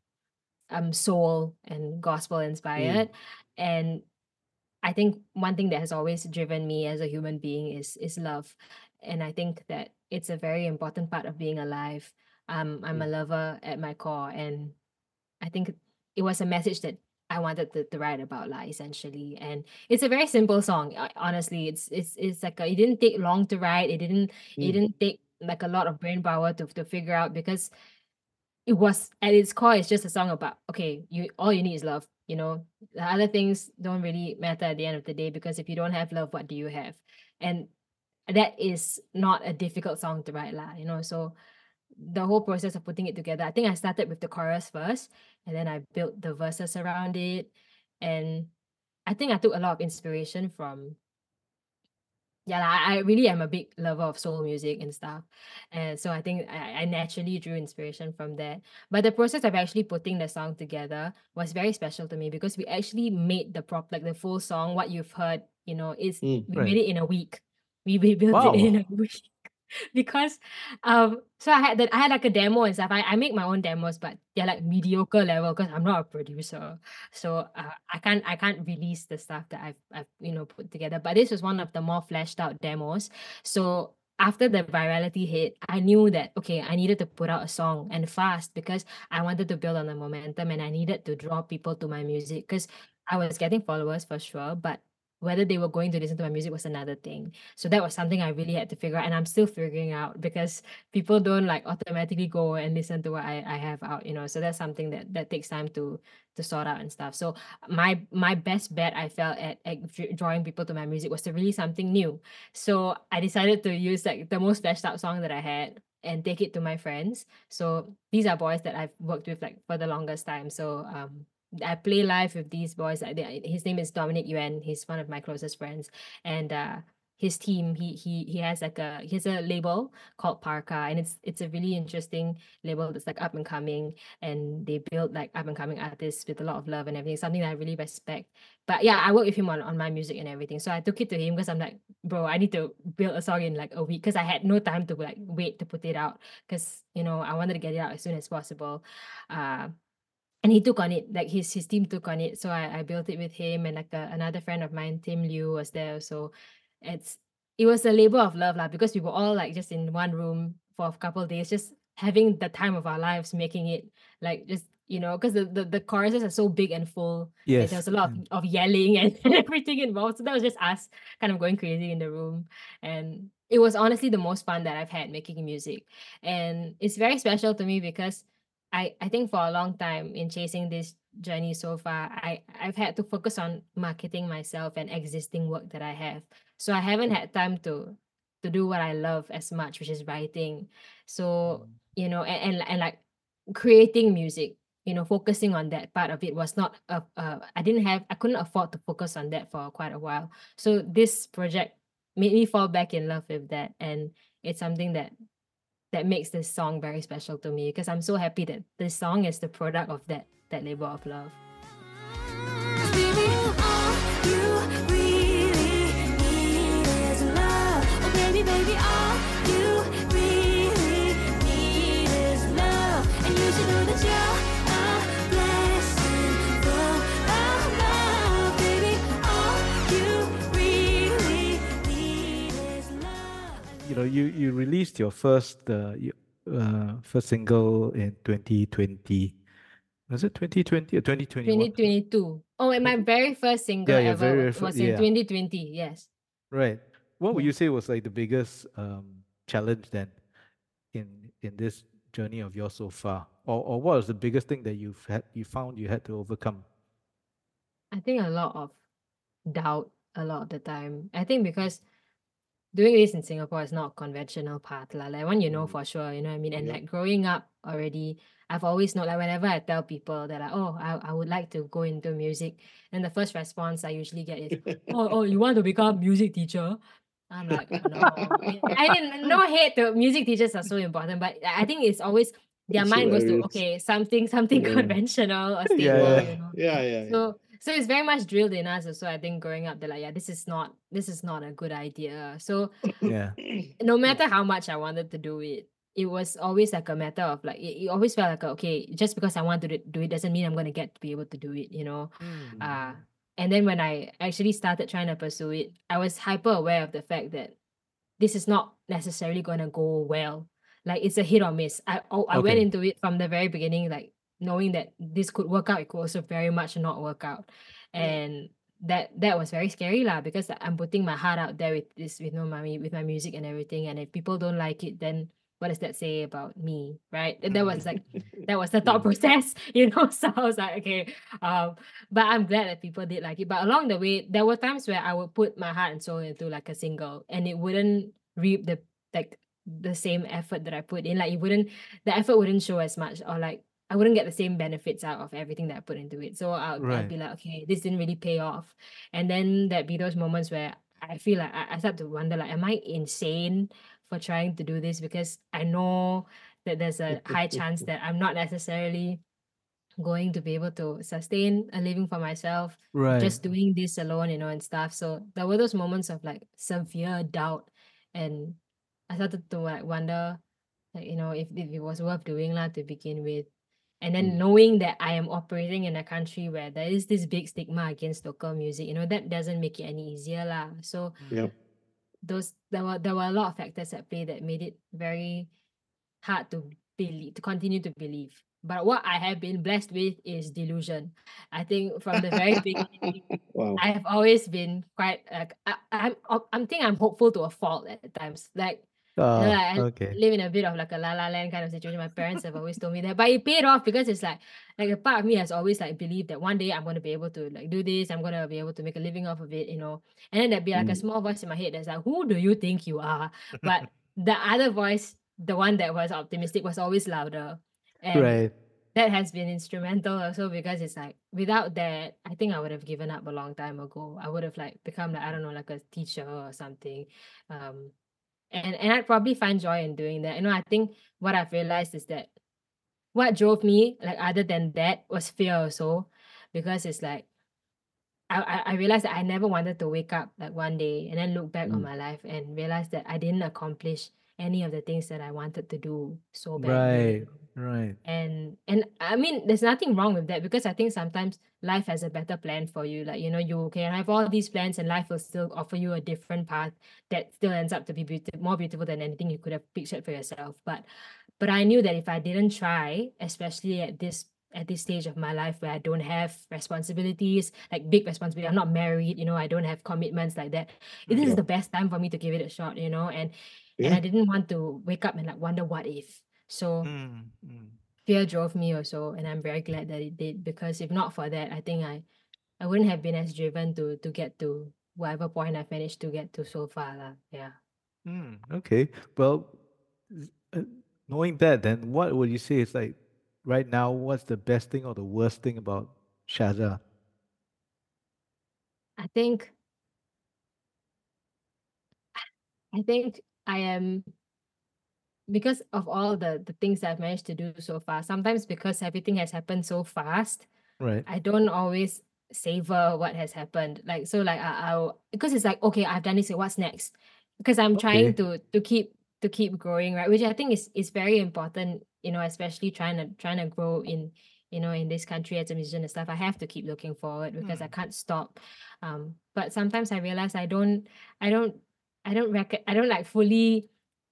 um soul and gospel mm, inspired. And I think one thing that has always driven me as a human being is is love. And I think that it's a very important part of being alive. Um, I'm a mm, lover at my core, and I think it was a message that I wanted to, to write about, lah, essentially. And it's a very simple song. uh, Honestly, it's it's it's like a, it didn't take long to write. It didn't it mm, didn't take like a lot of brain power to to figure out, because it was at its core, it's just a song about, okay, you all you need is love. You know, the other things don't really matter at the end of the day, because if you don't have love, what do you have? And that is not a difficult song to write, lah. You know, so the whole process of putting it together, I think I started with the chorus first, and then I built the verses around it. And I think I took a lot of inspiration from, yeah, lah, I I really am a big lover of soul music and stuff. And so I think I, I naturally drew inspiration from that. But the process of actually putting the song together was very special to me, because we actually made the prop, like the full song, what you've heard, you know, is mm, we Right. made it in a week. We, we built it in a Wow. week. Because um so I had that I had like a demo and stuff. I, I make my own demos, but they're like mediocre level because I'm not a producer. So uh, I can't I can't release the stuff that I've I've you know put together. But this was one of the more fleshed out demos. So after the virality hit, I knew that okay, I needed to put out a song, and fast, because I wanted to build on the momentum, and I needed to draw people to my music, because I was getting followers for sure, but whether they were going to listen to my music was another thing. So that was something I really had to figure out, and I'm still figuring out, because people don't like automatically go and listen to what I, I have out, you know. So that's something that that takes time to to sort out and stuff. So my my best bet, I felt, at, at dr- drawing people to my music was to release something new. So I decided to use like the most fleshed out song that I had and take it to my friends. So these are boys that I've worked with like for the longest time. So um I play live with these boys. Like they, his name is Dominic Yuan. He's one of my closest friends, and uh, his team. He he he has like a he has a label called Parka, and it's it's a really interesting label that's like up and coming, and they build like up and coming artists with a lot of love and everything. Something that I really respect. But yeah, I work with him on on my music and everything. So I took it to him because I'm like, bro, I need to build a song in like a week, because I had no time to like wait to put it out, because you know I wanted to get it out as soon as possible. Uh, and he took on it, like his his team took on it. So I, I built it with him, and like a, another friend of mine, Tim Liu, was there. So it's it was a labor of love, lah, because we were all like just in one room for a couple of days, just having the time of our lives, making it like just you know, because the, the the choruses are so big and full. Like there Yes. was a lot Yeah. of, of yelling and, and everything involved. So that was just us kind of going crazy in the room. And it was honestly the most fun that I've had making music. And it's very special to me because I, I think for a long time in chasing this journey so far, I I've had to focus on marketing myself and existing work that I have. So I haven't had time to to do what I love as much, which is writing. So, Mm. you know, and and, and like creating music, you know, focusing on that part of it was not a uh, I didn't have I couldn't afford to focus on that for quite a while. So this project made me fall back in love with that, and it's something that that makes this song very special to me because I'm so happy that this song is the product of that that labor of love. Baby, all you really need is love. Oh, baby, baby, all you really need is love. And you should know that you're a blessing full of love. Baby, all you really need is love. You know, you you released your first uh, y- uh first single in twenty twenty. Was it twenty twenty or twenty twenty-one? twenty twenty-two. Oh, and my very first single Yeah, your ever very was, fir- was in yeah. twenty twenty. Yes. Right. What would Yeah. you say was like the biggest um, challenge then in in this journey of yours so far, or or what was the biggest thing that you've had you found you had to overcome? I think a lot of doubt a lot of the time. I think because doing this in Singapore is not a conventional path. Lah. Like when you know Mm. for sure, you know what I mean? And Yep. like growing up already, I've always known like whenever I tell people that like, oh, I, I would like to go into music, and the first response I usually get is, oh, oh, you want to become a music teacher? I'm like, no. I mean, no hate to music teachers are so important, but I think it's always their It's mind goes to hilarious. okay, something something Yeah. conventional or Yeah, stable, yeah. you know. Yeah, yeah, yeah. So so it's very much drilled in us. So I think growing up, they're like, yeah, this is not this is not a good idea. So Yeah. no matter how much I wanted to do it, it was always like a matter of like it, it always felt like okay, just because I want to do do it doesn't mean I'm gonna get to be able to do it, you know. Mm. Uh and then when I actually started trying to pursue it, I was hyper aware of the fact that this is not necessarily gonna go well. Like it's a hit or miss. I oh, I went Okay. into it from the very beginning, like knowing that this could work out, it could also very much not work out. Yeah. And that that was very scary lah because I'm putting my heart out there with this with no my with my music and everything. And if people don't like it, then what does that say about me? Right? And that was like that was the thought process, you know. So I was like, okay, um, but I'm glad that people did like it. But along the way, there were times where I would put my heart and soul into like a single, and it wouldn't reap the like the same effort that I put in. Like it wouldn't, the effort wouldn't show as much, or like I wouldn't get the same benefits out of everything that I put into it. So I'll, I'll Right. be like, okay, this didn't really pay off. And then there'd be those moments where I feel like I, I start to wonder, like, am I insane for trying to do this? Because I know that there's a high chance that I'm not necessarily going to be able to sustain a living for myself Right. just doing this alone, you know, and stuff. So there were those moments of like severe doubt, and I started to like wonder, like, you know, if, if it was worth doing lah to begin with. And then Mm. knowing that I am operating in a country where there is this big stigma against local music, you know, that doesn't make it any easier lah. So Yep. those there were there were a lot of factors at play that made it very hard to believe to continue to believe. But what I have been blessed with is delusion. I think from the very beginning, Wow. I have always been quite like I, I'm I'm think I'm hopeful to a fault at times. Like you know, Oh, like I okay. live in a bit of like a la la land kind of situation. My parents have always told me that, but it paid off because it's like like a part of me has always like believed that one day I'm gonna be able to like do this. I'm gonna be able to make a living off of it, you know. And then there'd be like a Mm. small voice in my head that's like, "Who do you think you are?" But the other voice, the one that was optimistic, was always louder, and Right. that has been instrumental also because it's like without that, I think I would have given up a long time ago. I would have like become like I don't know like a teacher or something, um, and and I'd probably find joy in doing that. You know, I think what I've realized is that what drove me, like other than that, was fear also, because it's like I I, I realized that I never wanted to wake up like one day and then look back on Mm. my life and realize that I didn't accomplish any of the things that I wanted to do so badly. Right. you know. Right. And and I mean, there's nothing wrong with that because I think sometimes life has a better plan for you. Like, you know, you can have all these plans and life will still offer you a different path that still ends up to be beauti- more beautiful than anything you could have pictured for yourself. But but I knew that if I didn't try, especially at this at this stage of my life where I don't have responsibilities, like big responsibility, I'm not married, you know, I don't have commitments like that. This is Yeah. the best time for me to give it a shot, you know, and and I Yeah. didn't want to wake up and like wonder what if. So Mm, mm. fear drove me also, and I'm very glad that it did, because if not for that, I think I I wouldn't have been as driven to to get to whatever point I've managed to get to so far lah. Yeah. Mm, okay. Well, s- uh, knowing that, then what would you say is like right now? What's the best thing or the worst thing about Shaza? I think I think I am, because of all the the things that I've managed to do so far. Sometimes because everything has happened so fast, Right. I don't always savor what has happened. Like, so like I, I'll, because it's like, okay, I've done this, so what's next? Because I'm trying Okay. to to keep to keep growing, right? Which I think is is very important, you know, especially trying to trying to grow in, you know, in this country as a musician and stuff. I have to keep looking forward because I Hmm. can't stop. Um, but sometimes I realize I don't I don't I don't rec- I don't like fully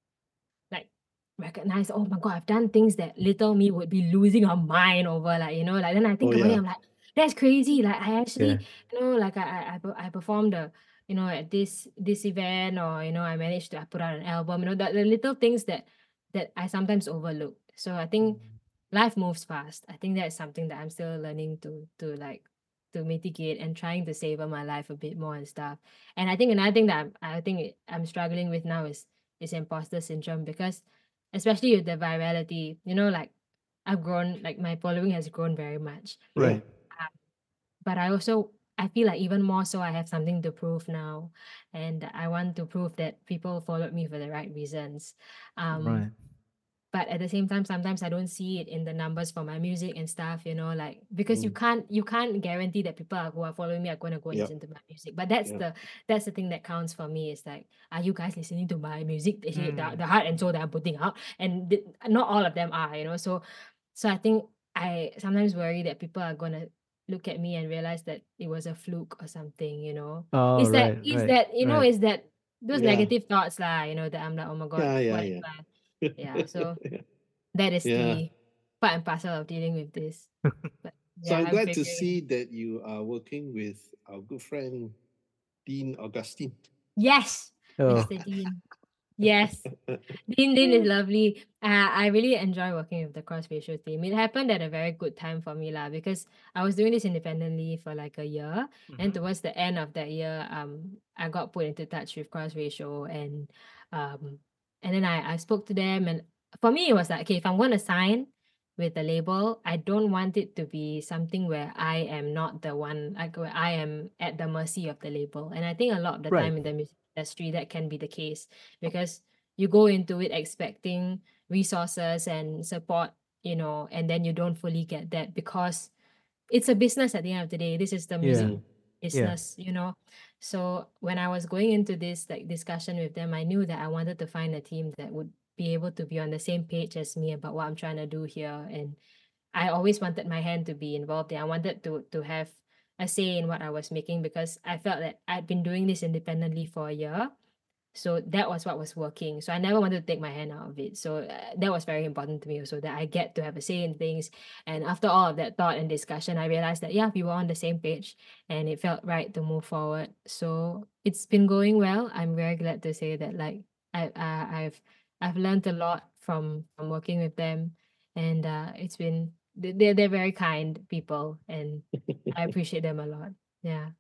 like recognize, oh my god, I've done things that little me would be losing her mind over, like, you know, like then I Oh think about it, yeah. I'm like, that's crazy. Like I Yeah. actually, you know, like I I I, per- I performed the, you know, at this this event, or you know, I managed to I put out an album, you know, the, the little things that that I sometimes overlook. So I think Mm. life moves fast. I think that's something that I'm still learning to to like to mitigate and trying to savor my life a bit more and stuff. And I think another thing that I'm, I think it- I'm struggling with now is is imposter syndrome, because especially with the virality, you know, like I've grown, like my following has grown very much. Yeah. Right. Um, but I also I feel like even more so I have something to prove now, and I want to prove that people followed me for the right reasons. Um, Right. but at the same time, sometimes I don't see it in the numbers for my music and stuff, you know, like because you Mm. can't you can't guarantee that people are, who are following me are going to go and Yep. listen to my music. But that's Yep. the that's the thing that counts for me, is like, are you guys listening to my music, the, the, Mm. the heart and soul that I'm putting out? And th- not all of them are, you know. So so I think I sometimes worry that people are gonna look at me and realize that it was a fluke or something, you know. Oh, Is that right. is Right. that you know, Right. is that those Yeah. negative thoughts lah, you know, that I'm like, oh my god, Yeah. Yeah. what if Yeah. I yeah, so that is Yeah. the part and parcel of dealing with this. But So yeah, I'm I'm glad to figuring. see that you are working with our good friend Dean Augustine. Yes, Oh. Mister Dean. Yes. Dean Dean is lovely. Uh, I really enjoy working with the Cross Ratio team. It happened at a very good time for me lah, because I was doing this independently for like a year, and Mhm. towards the end of that year, um, I got put into touch with Cross Ratio, and um, and then I I spoke to them, and for me it was like, okay, if I'm going to sign with the label, I don't want it to be something where I am not the one, like where I am at the mercy of the label. And I think a lot of the Right. time in the music industry that can be the case, because you go into it expecting resources and support, you know, and then you don't fully get that, because it's a business at the end of the day. This is the music Yeah. Mm. Yeah. business, you know. So when I was going into this like discussion with them, I knew that I wanted to find a team that would be able to be on the same page as me about what I'm trying to do here. And I always wanted my hand to be involved there. I wanted to to have a say in what I was making, because I felt that I'd been doing this independently for a year. So that was what was working. So I never wanted to take my hand out of it. So uh, that was very important to me also, that I get to have a say in things. And after all of that thought and discussion, I realized that, yeah, we were on the same page and it felt right to move forward. So it's been going well. I'm very glad to say that, like, I, uh, I've, I've learned a lot from, from working with them. And uh, it's been, they- they're, they're very kind people, and I appreciate them a lot. Yeah.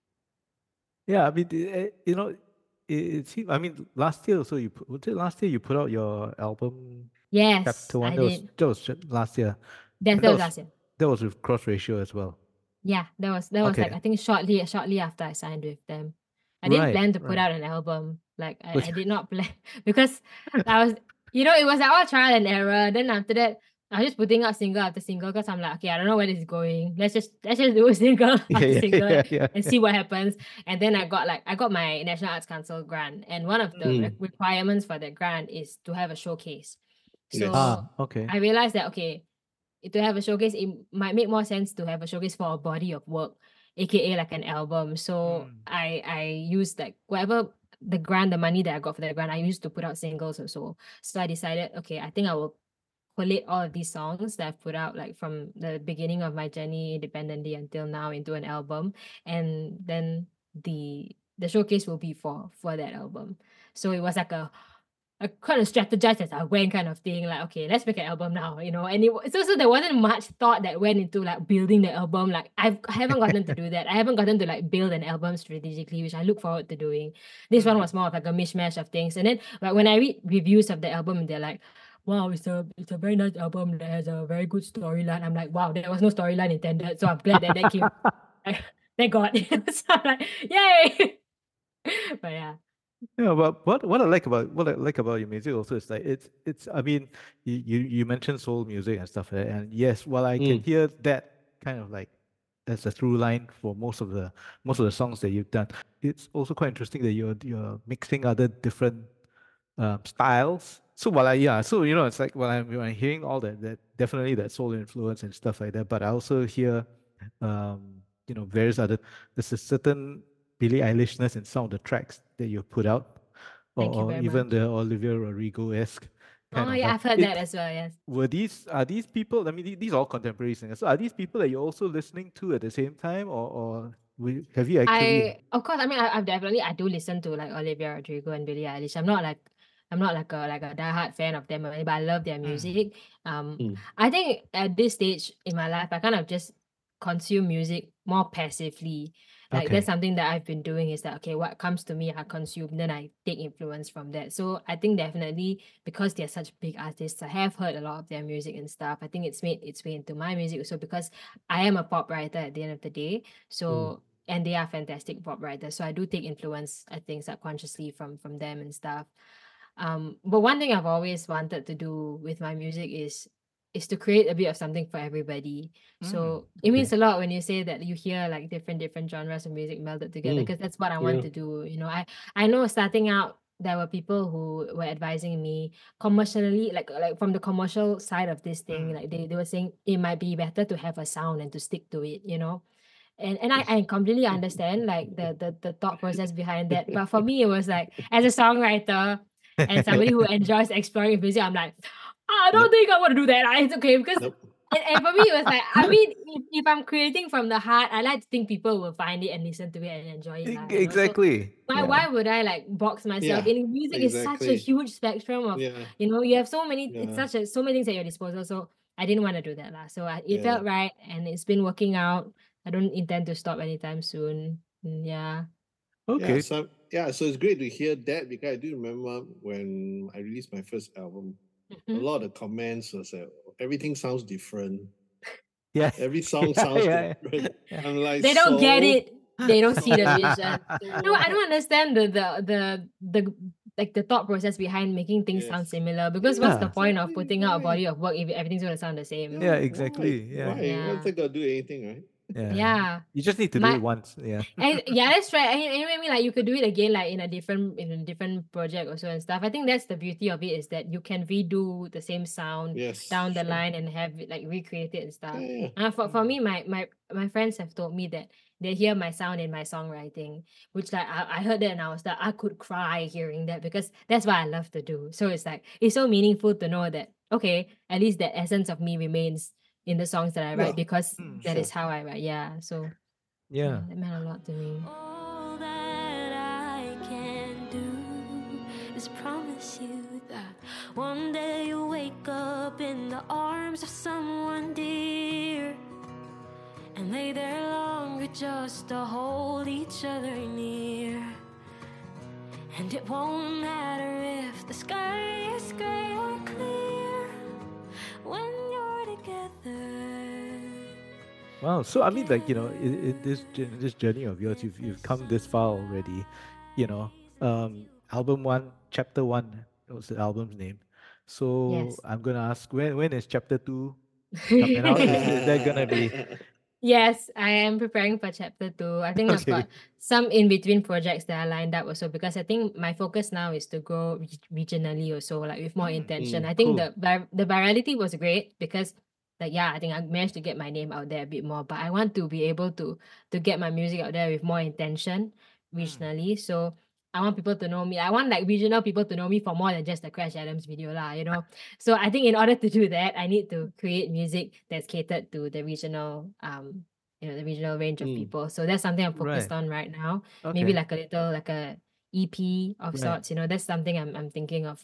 Yeah. I mean, eh, you know, it, it seems. I mean, last year also you put, was it last year you put out your album Yes, chapter one? I That was did. that was ju- last year, That, and that that was was last year. that was with Cross Ratio as well. Yeah, that was that was like, Okay. I think shortly shortly after I signed with them. I didn't Right. plan to put Right. out an album. Like I, Was- I did not plan because I was, you know, it was like all trial and error. Then after that, I was just putting out single after single, because I'm like, okay, I don't know where this is going. Let's just let's just do a single yeah. after Yeah. single Yeah. Yeah. and see what happens. And then I got like I got my National Arts Council grant, and one of the Mm. re- requirements for that grant is to have a showcase. Yes. So Ah. Okay. I realized that, okay, to have a showcase, it might make more sense to have a showcase for a body of work, aka like an album. So Mm. I I used like whatever the grant, the money that I got for the grant, I used to put out singles or so. So I decided, okay, I think I will collate all of these songs that I've put out like from the beginning of my journey independently until now into an album, and then the the showcase will be for for that album. So it was like a I kind of strategized as I went, kind of thing. Like, okay, let's make an album now, you know. And it, wa- so so there wasn't much thought that went into like building the album. Like I've I haven't gotten to do that. I haven't gotten to like build an album strategically, which I look forward to doing. This one Mm. was more of like a mishmash of things. And then like when I read reviews of the album, they're like, wow, it's a it's a very nice album that has a very good storyline. I'm like, wow, there was no storyline intended. So I'm glad that that came. Thank God. So I'm like, yay. But yeah. Yeah, but what what I like about what I like about your music also is like it's it's I mean you you, you mentioned soul music and stuff like that, and yes, while I can Mm. hear that kind of like as a through line for most of the most of the songs that you've done, it's also quite interesting that you're you're mixing other different um, styles. So while I yeah, so you know it's like while I'm, when I'm hearing all that that definitely that soul influence and stuff like that, but I also hear um you know various other there's a certain Billie Eilishness in some of the tracks that you put out, or, Thank you or very even much. the Olivia Rodrigo-esque kind Oh of yeah, vibe. I've heard It, that as well, yes. were these are these people? I mean, the- these are all contemporary singers. So are these people that you're also listening to at the same time, or or we, have you actually? I of course I mean I, I've definitely I do listen to like Olivia Rodrigo and Billie Eilish. I'm not like I'm not like a like a diehard fan of them, or anything, but I love their Mm. music. Um Mm. I think at this stage in my life I kind of just consume music more passively. Like that's Okay. something that I've been doing is that okay, what comes to me I consume, then I take influence from that. So I think definitely because they're such big artists, I have heard a lot of their music and stuff. I think it's made its way into my music also because I am a pop writer at the end of the day. So and they are fantastic pop writers. So I do take influence, I think, subconsciously from from them and stuff. Um, but one thing I've always wanted to do with my music is is to create a bit of something for everybody. Mm. So it means Okay. a lot when you say that you hear like different different genres of music melded together, Mm. because that's what I Yeah. want to do. You know, I I know starting out there were people who were advising me commercially, like like from the commercial side of this thing, Mm. like they, they were saying it might be better to have a sound and to stick to it, you know. And and I, I completely understand like the, the the thought process behind that. But for me it was like as a songwriter and somebody who enjoys exploring music, I'm like, "Ah, I don't Nope. think I want to do that." Ah, It's okay because Nope. and, and for me it was like I mean if, if I'm creating from the heart, I like to think people will find it and listen to it and enjoy it. E- lah, you know. So Exactly. why Yeah. why would I like box myself Yeah. in? Music is such a Exactly. huge spectrum of Yeah. you know, you have so many it's Yeah. such a so many things at your disposal. So I didn't want to do that. lah. So I, it Yeah. felt right and it's been working out. I don't intend to stop anytime soon. Mm, Yeah. Yeah. Okay. So yeah. So it's great to hear that because I do remember when I released my first album, a Mhm. lot of the comments was that everything sounds different. Yeah. Every song Yeah, sounds yeah, different. yeah. I'm like, They don't get so. it. They don't see the So- vision. No, I don't understand the the the the like the thought process behind making things sound Yes. similar. Because what's the Yeah. point of Exactly, putting out a why? body of work if everything's gonna sound the same? Yeah, why? exactly. Yeah. Why? Yeah. What's that got to do anything, right? Yeah. Yeah. You just need to do My- it once. Yeah. And yeah, that's right. And, and I mean, like you could do it again, like in a different in a different project also and stuff. I think that's the beauty of it is that you can redo the same sound Yes. down the sure. line and have it like recreate it and stuff. Yeah, yeah. And for, for me, my my my friends have told me that they hear my sound in my songwriting, which like I, I heard that and I was like I could cry hearing that because that's what I love to do. So it's like it's so meaningful to know that okay, at least that essence of me remains in the songs that I write Yeah. because Mm, that is sure. how I write. Yeah. So Yeah. that meant a lot to me. All that I can do is promise you that one day you'll wake up in the arms of someone dear and lay there longer just to hold each other near. And it won't matter if the sky is gray or clear when you're together. Wow. So I mean, like you know, in, in this jour- this journey of yours, you've you've come this far already. You know, um, album one, chapter one was the album's name. So Yes. I'm gonna ask when when is chapter two coming out? Is, is that gonna be Yes, I am preparing for chapter two. I think I've okay? got some in between projects that are lined up also because I think my focus now is to grow reg- regionally also, like with more Mm, intention. mm, I think cool. the vir- the virality was great because like yeah, I think I managed to get my name out there a bit more, but I want to be able to to get my music out there with more intention Mm. regionally. So I want people to know me. I want like regional people to know me for more than just the Crash Adams video lah, you know. So I think in order to do that, I need to create music that's catered to the regional um you know the regional range of Mm. people. So that's something I'm focused Right. on right now. Okay. Maybe like a little like a E P of Right. sorts, you know. That's something I'm I'm thinking of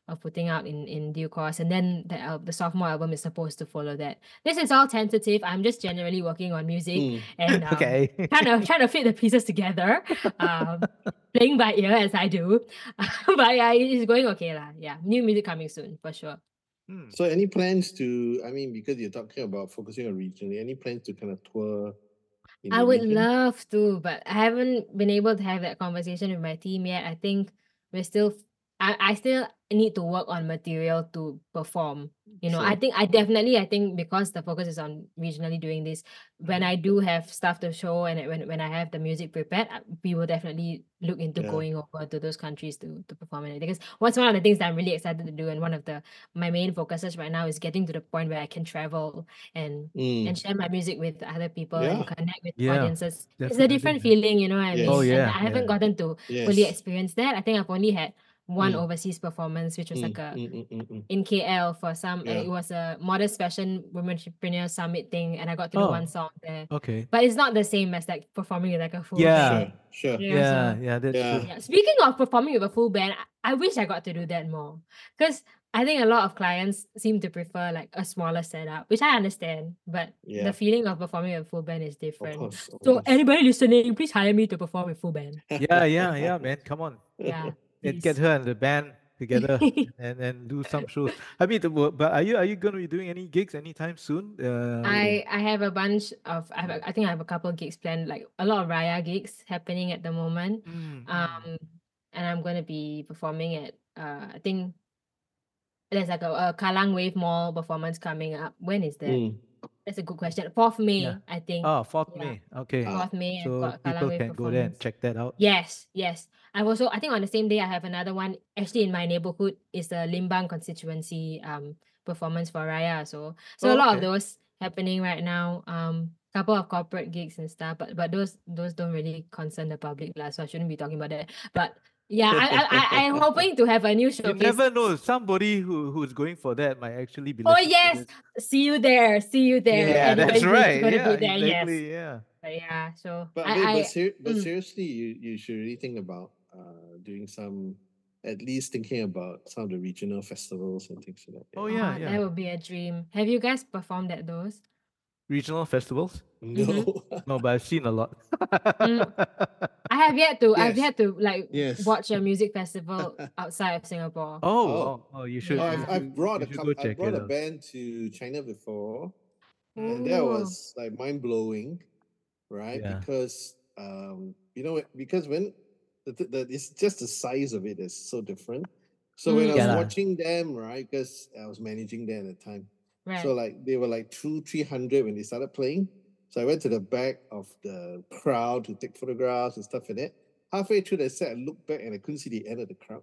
of putting out in, in due course. And then the al- the sophomore album is supposed to follow that. This is all tentative. I'm just generally working on music Mm. and um, Okay. trying to trying to fit the pieces together, um, playing by ear as I do. But yeah, it- it's going okay lah. Yeah, new music coming soon for sure. Hmm. So any plans to, I mean, because you're talking about focusing on regionally, any plans to kind of tour in I the would region? love to, but I haven't been able to have that conversation with my team yet. I think we're still, I, I still need to work on material to perform. You know, I Sure. think I definitely, I think because the focus is on regionally doing this, when Mhm. I do have stuff to show and when, when I have the music prepared, I- we will definitely look into Yeah. going over to those countries to, to perform in it. Because what's one of the things that I'm really excited to do, and one of the my main focuses right now is getting to the point where I can travel and and Mm. share my music with other people Yeah. and connect with Yeah, audiences. It's a definitely, different man. feeling, you know what I Yes. mean? Oh, And yeah, I haven't yeah. gotten to fully Yes. experience that. I think I've only had one Mm. overseas performance, which was Mm, like a mm, mm, mm, mm. in K L for some. Uh, Yeah. it was a modest fashion women entrepreneur summit thing, and I got to do one Oh, song there. okay. But it's not the same as like performing with like a full Yeah. band. Sure, sure. Yeah, Yeah, so yeah, that's Yeah. true. yeah. Speaking of performing with a full band, I, I wish I got to do that more. Because I think a lot of clients seem to prefer like a smaller setup, which I understand, but Yeah. the feeling of performing with a full band is Of different. course. Of So course. anybody listening, please hire me to perform with full band. Yeah, yeah, yeah, man. Come on. Yeah. And get please. her and the band together and, and do some shows. I mean, the, wo- but are you are you going to be doing any gigs anytime soon? Uh, I I have a bunch of I have a, I think I have a couple of gigs planned, like a lot of Raya gigs happening at the moment. mm, mm. Um, and I'm gonna be performing at uh I think there's like a, a Kallang Wave Mall performance coming up. When is that? Mm. That's a good question. Fourth May, Yeah. I think. Oh, fourth Yeah. May. Okay. Ah. Fourth May, I've So got Kallang people Wave can go there and performance. check that out. Yes, yes. I've also I think on the same day I have another one actually in my neighborhood is the Limbang constituency um performance for Raya. So so Oh, a lot of okay. those happening right now. Um couple of corporate gigs and stuff, but but those those don't really concern the public lah, so I shouldn't be talking about that. But yeah, I I, I I'm hoping to have a new You showcase. never know. Somebody who who's going for that might actually be Oh listening to yes, this. see you there, see you there. Yeah, that's Anybody who's right. gonna Yeah, be there, yes. exactly. Yeah. But yeah, so But I, wait, I but, ser- but mm. seriously, you, you should really think about uh, doing some, at least thinking about some of the regional festivals and things like that. Oh yeah. yeah, Ah, yeah. that would be a dream. Have you guys performed at those? Regional festivals? No. No, but I've seen a lot. Mm. I have yet to. I've Yes. yet to like Yes. watch a music festival outside of Singapore. Oh, Oh. oh, oh, you should. Oh, Yeah. you I've, I've should- brought you a should com- go I check brought it a out. band to China before, Mm. and that Ooh. was like mind blowing, right? Yeah. Because um, you know, because when the, the, the it's just the size of it is so different. So when I Mm. was Yeah lah. watching them, right? Because I was managing them at the time, Right. so like they were like two, three hundred when they started playing. So I went to the back of the crowd to take photographs and stuff like that. Halfway through the set, I looked back and I couldn't see the end of the crowd.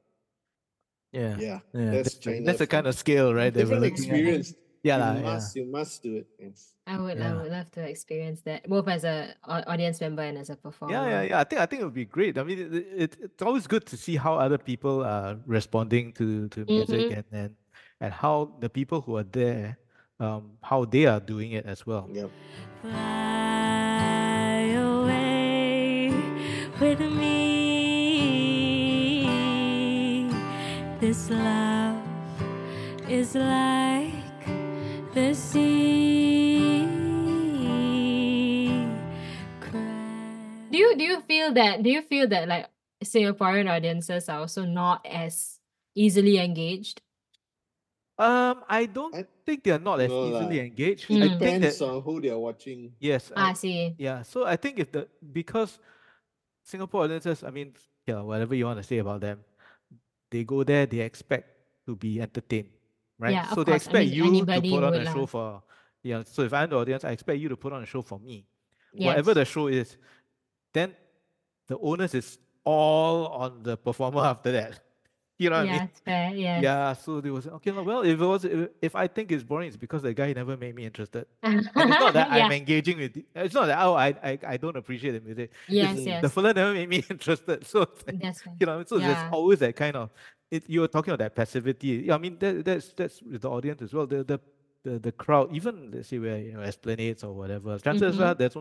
Yeah. Yeah, Yeah, that's that's, the, China. that's the for kind you. of scale, right? That we're Different looking at. experience. Yeah, you lah, yeah. must, you must do it. Yes. I would. I Yeah. would love to experience that, both as a au- audience member and as a performer. Yeah, yeah, yeah. I think I think it would be great. I mean, it, it, it's always good to see how other people are responding to, to music Mhm. and, and and how the people who are there, um, how they are doing it as well. Yep. Fly away with me. This love is like the sea. Cry. Do you do you feel that? Do you feel that like Singaporean audiences are also not as easily engaged? Um, I don't I- think they are not as No easily lah. engaged. It I Mm. think depends that on who they are watching. yes, Ah, I I, see. yeah. So I think if the because Singapore audiences, I mean, yeah, whatever you want to say about them, they go there, they expect to be entertained, right? Yeah, of so they course. I expect mean, you to anybody put on would a lah. show for, yeah. So if I'm the audience, I expect you to put on a show for me, Yes. whatever the show is. Then the onus is all on the performer after that. You know what I Yeah, mean? it's fair. Yes. Yeah. So they was okay. Well, if it was, if, if I think it's boring, it's because the guy never made me interested. And it's not that yeah. I'm engaging with. the- It's not that oh I I, I don't appreciate the music. Yes. Mm. Yes. The fella never made me interested. So it's like, That's fair. you know, so Yeah. there's always that kind of. It, you're talking about that passivity. Yeah, I mean that, that's that's with the audience as well. The the the, the crowd, even let's say where you know Esplanades or whatever. Chances Mhm. are there's only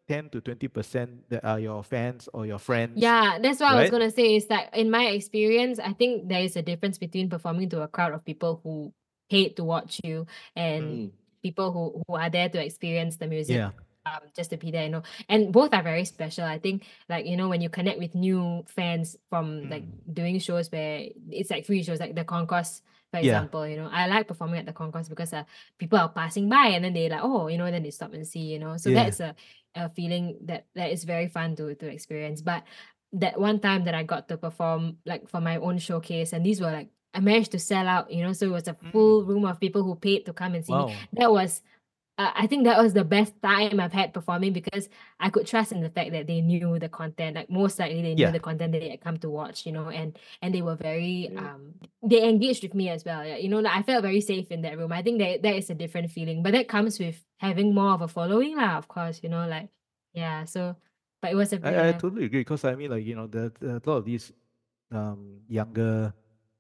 ten to twenty percent that are your fans or your friends. Yeah, that's what I was right? gonna say. Is that in my experience, I think there is a difference between performing to a crowd of people who paid to watch you and Mm. people who who are there to experience the music. Yeah. Um, just to be there, you know, and both are very special. I think, like, you know, when you connect with new fans from like doing shows where it's like free shows, like the Concourse, for Yeah. example, you know, I like performing at the Concourse because uh, people are passing by and then they like, oh, you know, then they stop and see, you know, so Yeah. that's a, a feeling that that is very fun to to experience. But that one time that I got to perform like for my own showcase, and these were like I managed to sell out, you know, so it was a full room of people who paid to come and see me. Wow. That was uh, I think that was the best time I've had performing because I could trust in the fact that they knew the content. Like most likely they knew Yeah. the content that they had come to watch, you know, and and they were very Yeah. um they engaged with me as well. Yeah, you know, like, I felt very safe in that room. I think that that is a different feeling, but that comes with having more of a following, lah, of course, you know, like yeah. So, but it was a I, I yeah. totally agree because I mean, like, you know, the, the, a lot of these um, younger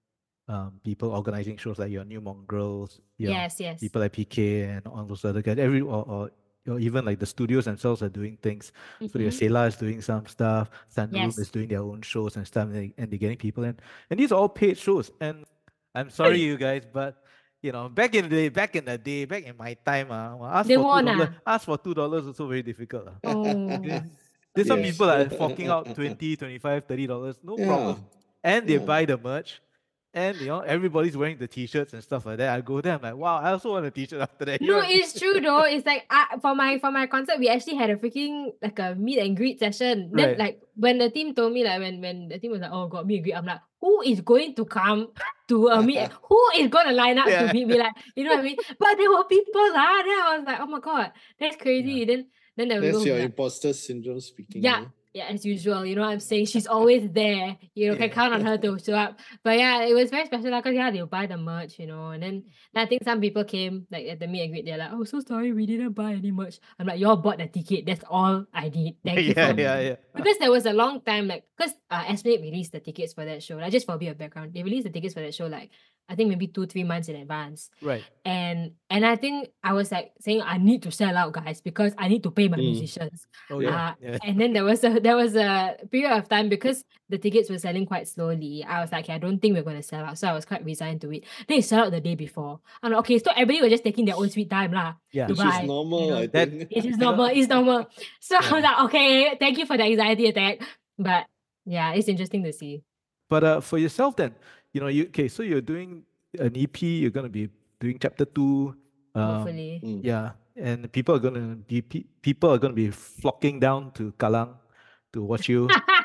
um, people organizing shows like your New Mongrels, your Yes, yes. people like P K and all those other guys, every or, or, or even like the studios themselves are doing things. So your Mhm. Sela is doing some stuff, Sunroom Yes. is doing their own shows and stuff, and, they, and they're getting people in. And these are all paid shows. And I'm sorry, you guys, but you know, back in the day, back in the day, back in my time, uh, ask They for two won, dollars, ah. ask for two dollars also very difficult. Uh. Oh. Okay. There's some Yes. people that are forking out twenty, twenty-five, thirty dollars, no Yeah. problem. And they Yeah. buy the merch. And you know, everybody's wearing the t-shirts and stuff like that. I go there, I'm like, wow, I also want a t-shirt after that. You No, know what I mean? it's true though. It's like uh, for my for my concert, we actually had a freaking like a meet and greet session. Then Right. like when the team told me like when when the team was like, oh, got meet and greet, I'm like, who is going to come to a meet? and- Who is gonna line up Yeah. to meet me? Like, you know what I mean? But there were people lah. Then I was like, oh my god, that's crazy. Then then there were people That's who your were like, imposter syndrome speaking. yeah, yeah, as usual. You know what I'm saying? She's always there. You know, can Yeah. count on her to show up. But yeah, it was very special because yeah, they'll buy the merch, you know. And then I think some people came like at the meet and greet. They're like, "Oh, so sorry, we didn't buy any merch." I'm like, "Y'all bought the ticket. That's all I need. Thank you yeah, for yeah, yeah. because there was a long time like because uh, Esplanade released the tickets for that show. Like just for a bit of background, they released the tickets for that show like I think maybe two three months in advance. Right. And and I think I was like saying I need to sell out, guys, because I need to pay my Mm. musicians. Oh yeah. Uh, yeah. and then there was a there was a period of time because the tickets were selling quite slowly. I was like, okay, I don't think we're gonna sell out. So I was quite resigned to it. Then it sold out the day before. I'm like, okay, so everybody was just taking their own sweet time lah. Yeah. to Which buy, is normal, you know. I That- think. It is normal. It's normal. So I was Yeah. like, okay, thank you for the anxiety attack. But yeah, it's interesting to see. But uh, for yourself then, you know, you okay, so you're doing an E P, you're gonna be doing chapter two. Um, Hopefully. Mm. Yeah, and people are gonna be pe- people are gonna be flocking down to Kallang to watch you.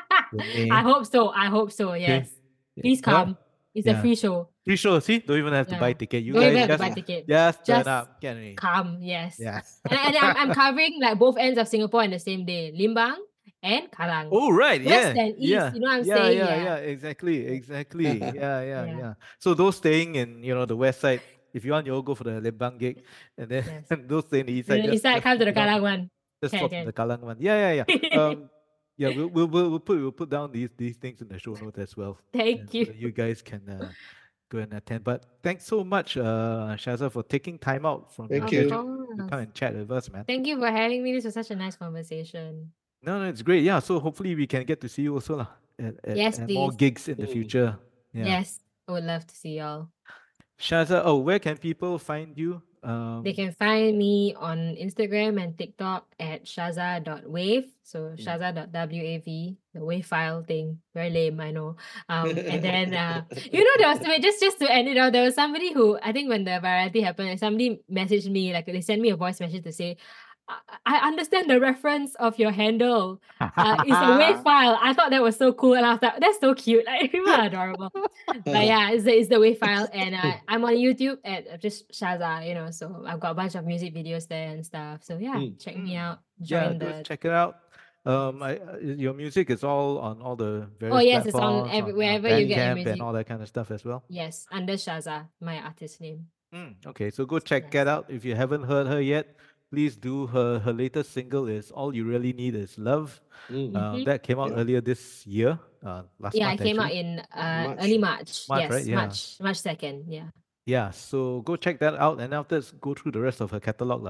in I May. hope so. I hope so. Yes. Yeah. Please Well, come. It's a yeah. free show. Free show, see? Don't even have to buy Yeah. ticket. You Don't guys even have just, to buy ticket. just turn Just up. Can we? Come. Yes. Yeah. And, and I'm, I'm covering like both ends of Singapore in the same day. Limbang and Kallang. Oh right, West yeah, and east, yeah, you know what I'm yeah, saying? yeah, Yeah. yeah, exactly, exactly, yeah, yeah, Yeah. yeah. So those staying in, you know, the west side, if you want, you'll go for the Lembang gig, and then Yes. those staying in the east You side, know, just, Inside just come to the put down- Kallang one. just Can, swap can. the Kallang one. Yeah, yeah, yeah. Um, yeah, we'll, we'll we'll we'll put we'll put down these these things in the show notes as well. Thank and so you. that you guys can uh, go and attend. But thanks so much, uh, Shaza, for taking time out from Thank your you. schedule to come course. and chat with us, man. Thank you for having me. This was such a nice conversation. No, no, it's great. Yeah, so hopefully we can get to see you also lah, at, at, Yes, at more please. gigs in the Mm. future. Yeah. Yes. I would love to see y'all. Shaza, oh, where can people find you? Um, They can find me on Instagram and TikTok at shaza dot wave. So shaza dot wav, the wave file thing. Very lame, I know. Um, and then uh, you know, there was wait, just just to end it out, there was somebody who I think when the variety happened, somebody messaged me, like they sent me a voice message to say, I, I understand the reference of your handle. Uh, it's a wave file. I thought that was so cool, and I was like, that's so cute. Like people are adorable. But yeah, it's the, it's the wave file, and uh, I'm on YouTube at uh, just Shaza, you know. So I've got a bunch of music videos there and stuff. So yeah, Mm. check me Mm. out. yeah, Join go the. check it out. Um, I, uh, your music is all on all the various Oh yes, it's on platforms, every, uh, wherever you get your Bandcamp music. and all that kind of stuff as well. Yes, under Shaza, my artist name. Mm, okay, so go check Yes. that out. If you haven't heard her yet, please do. Her her latest single is "All You Really Need Is Love." Mm. Uh, Mhm. that came out Yeah. earlier this year, uh, last Yeah, month it came out actually. in uh March. early March. March, yes, right? Yeah. March March second. Yeah. Yeah, so go check that out, and after go through the rest of her catalog, lah.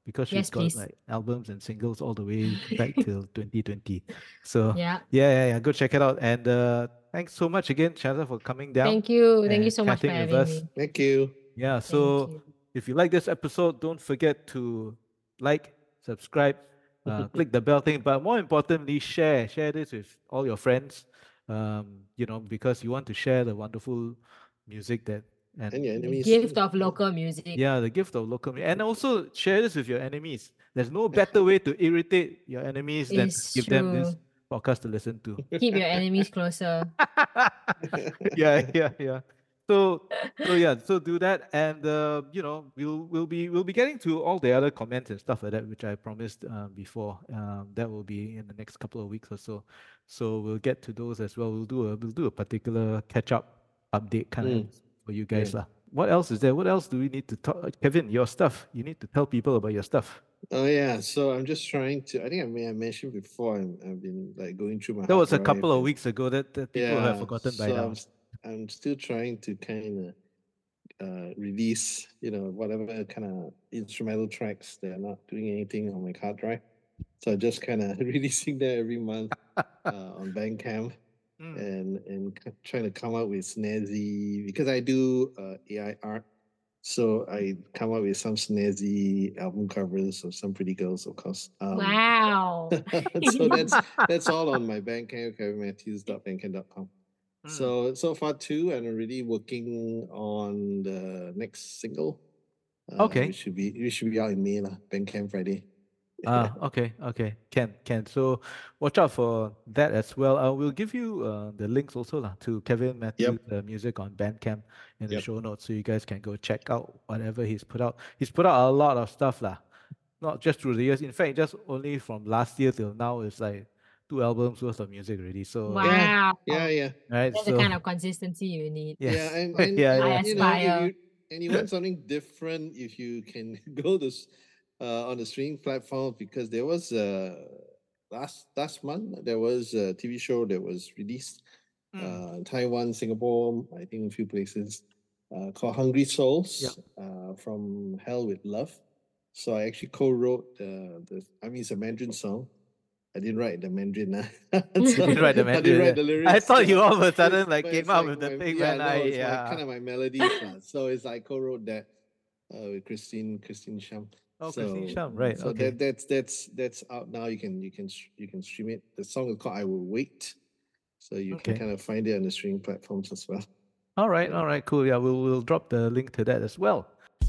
because she's Yes, got please. like albums and singles all the way back till twenty twenty. So Yeah. yeah, yeah, yeah, go check it out. And uh, thanks so much again, Shazza, for coming down Thank you. Thank you and so much for chatting with having us. me. Thank you. Yeah, Thank so you. if you like this episode, don't forget to like, subscribe, uh, click the bell thing, but more importantly, share. Share this with all your friends, um, you know, because you want to share the wonderful music that And and your The enemies. gift too. of local music. yeah, the gift of local music. And also share this with your enemies. There's no better way to irritate your enemies than to It's give them this true. podcast to listen to. Keep your enemies closer. yeah, yeah, yeah. So, so yeah, so do that, and uh, you know, we'll we'll be we'll be getting to all the other comments and stuff like that, which I promised uh, before. Um, that will be in the next couple of weeks or so. So we'll get to those as well. We'll do a we'll do a particular catch up update kind of Mm. episode for you guys Yeah. lah. What else is there? What else do we need to talk? Kevin, your stuff. You need to tell people about your stuff. Oh yeah, so I'm just trying to. I think I may have mentioned before. I'm, I've been like going through my. That hard was a drive couple of and- weeks ago that, that people yeah, have forgotten by so now. I'm, s- I'm still trying to kind of uh, release, you know, whatever kind of instrumental tracks that are not doing anything on my hard drive. So I'm just kind of releasing that every month uh, on Bandcamp Mm. and and c- trying to come up with snazzy because I do uh, A I art. So I come up with some snazzy album covers of some pretty girls, of course. Um, Wow. so that's that's all on my Bandcamp, kevin matthews dot bandcamp dot com. Mm. So so far too, and I'm really working on the next single. Uh, Okay. which should be we should be out in May lah. Bandcamp Friday. Ah, okay, okay. Can, can. So watch out for that as well. Uh, we'll give you uh, the links also lah, to Kevin Matthews' uh, music on Bandcamp in the Yep. show notes, so you guys can go check out whatever he's put out. He's put out a lot of stuff lah, not just through the years. In fact, just only from last year till now, it's like two albums worth of music already. So Wow. Yeah, yeah. right, That's so the kind of consistency you need. yes. Yeah, and, and yeah, and, yeah. I you know, if aspire. you and you want something different, if you can go to s- uh, on the streaming platform, because there was uh last last month there was a T V show that was released Mm. uh in Taiwan, Singapore, I think a few places, uh, called Hungry Souls, uh, from Hell with Love. So I actually co-wrote the the I mean it's a Mandarin song. I didn't write the Mandarin. Uh. You didn't write the I Mandarin, didn't yeah. write the lyrics. I thought you uh, all of a sudden like but came it's up like with the my- thing yeah, when no, I it's my, yeah. kind of my melodies. lah. So it's I co-wrote that uh, with Christine Christine Sham. Oh, so, Christine Sham, right? So okay. that that's that's that's out now. You can you can sh- you can stream it. The song is called "I Will Wait," so you Okay. can kind of find it on the streaming platforms as well. All right, all right, cool. Yeah, we'll we'll drop the link to that as well.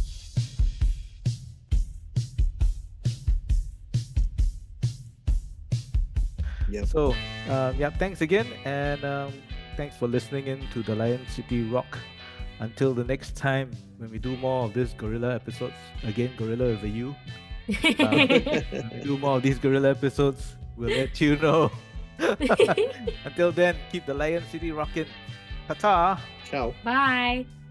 Yep. So, um, yeah, thanks again, and um, thanks for listening in to the Lion City Rock. Until the next time when we do more of this Gorilla episodes, again, Gorilla with a U. Um, when we do more of these Gorilla episodes, we'll let you know. Until then, keep the Lion City rocking. Ta-ta! Ciao. Bye.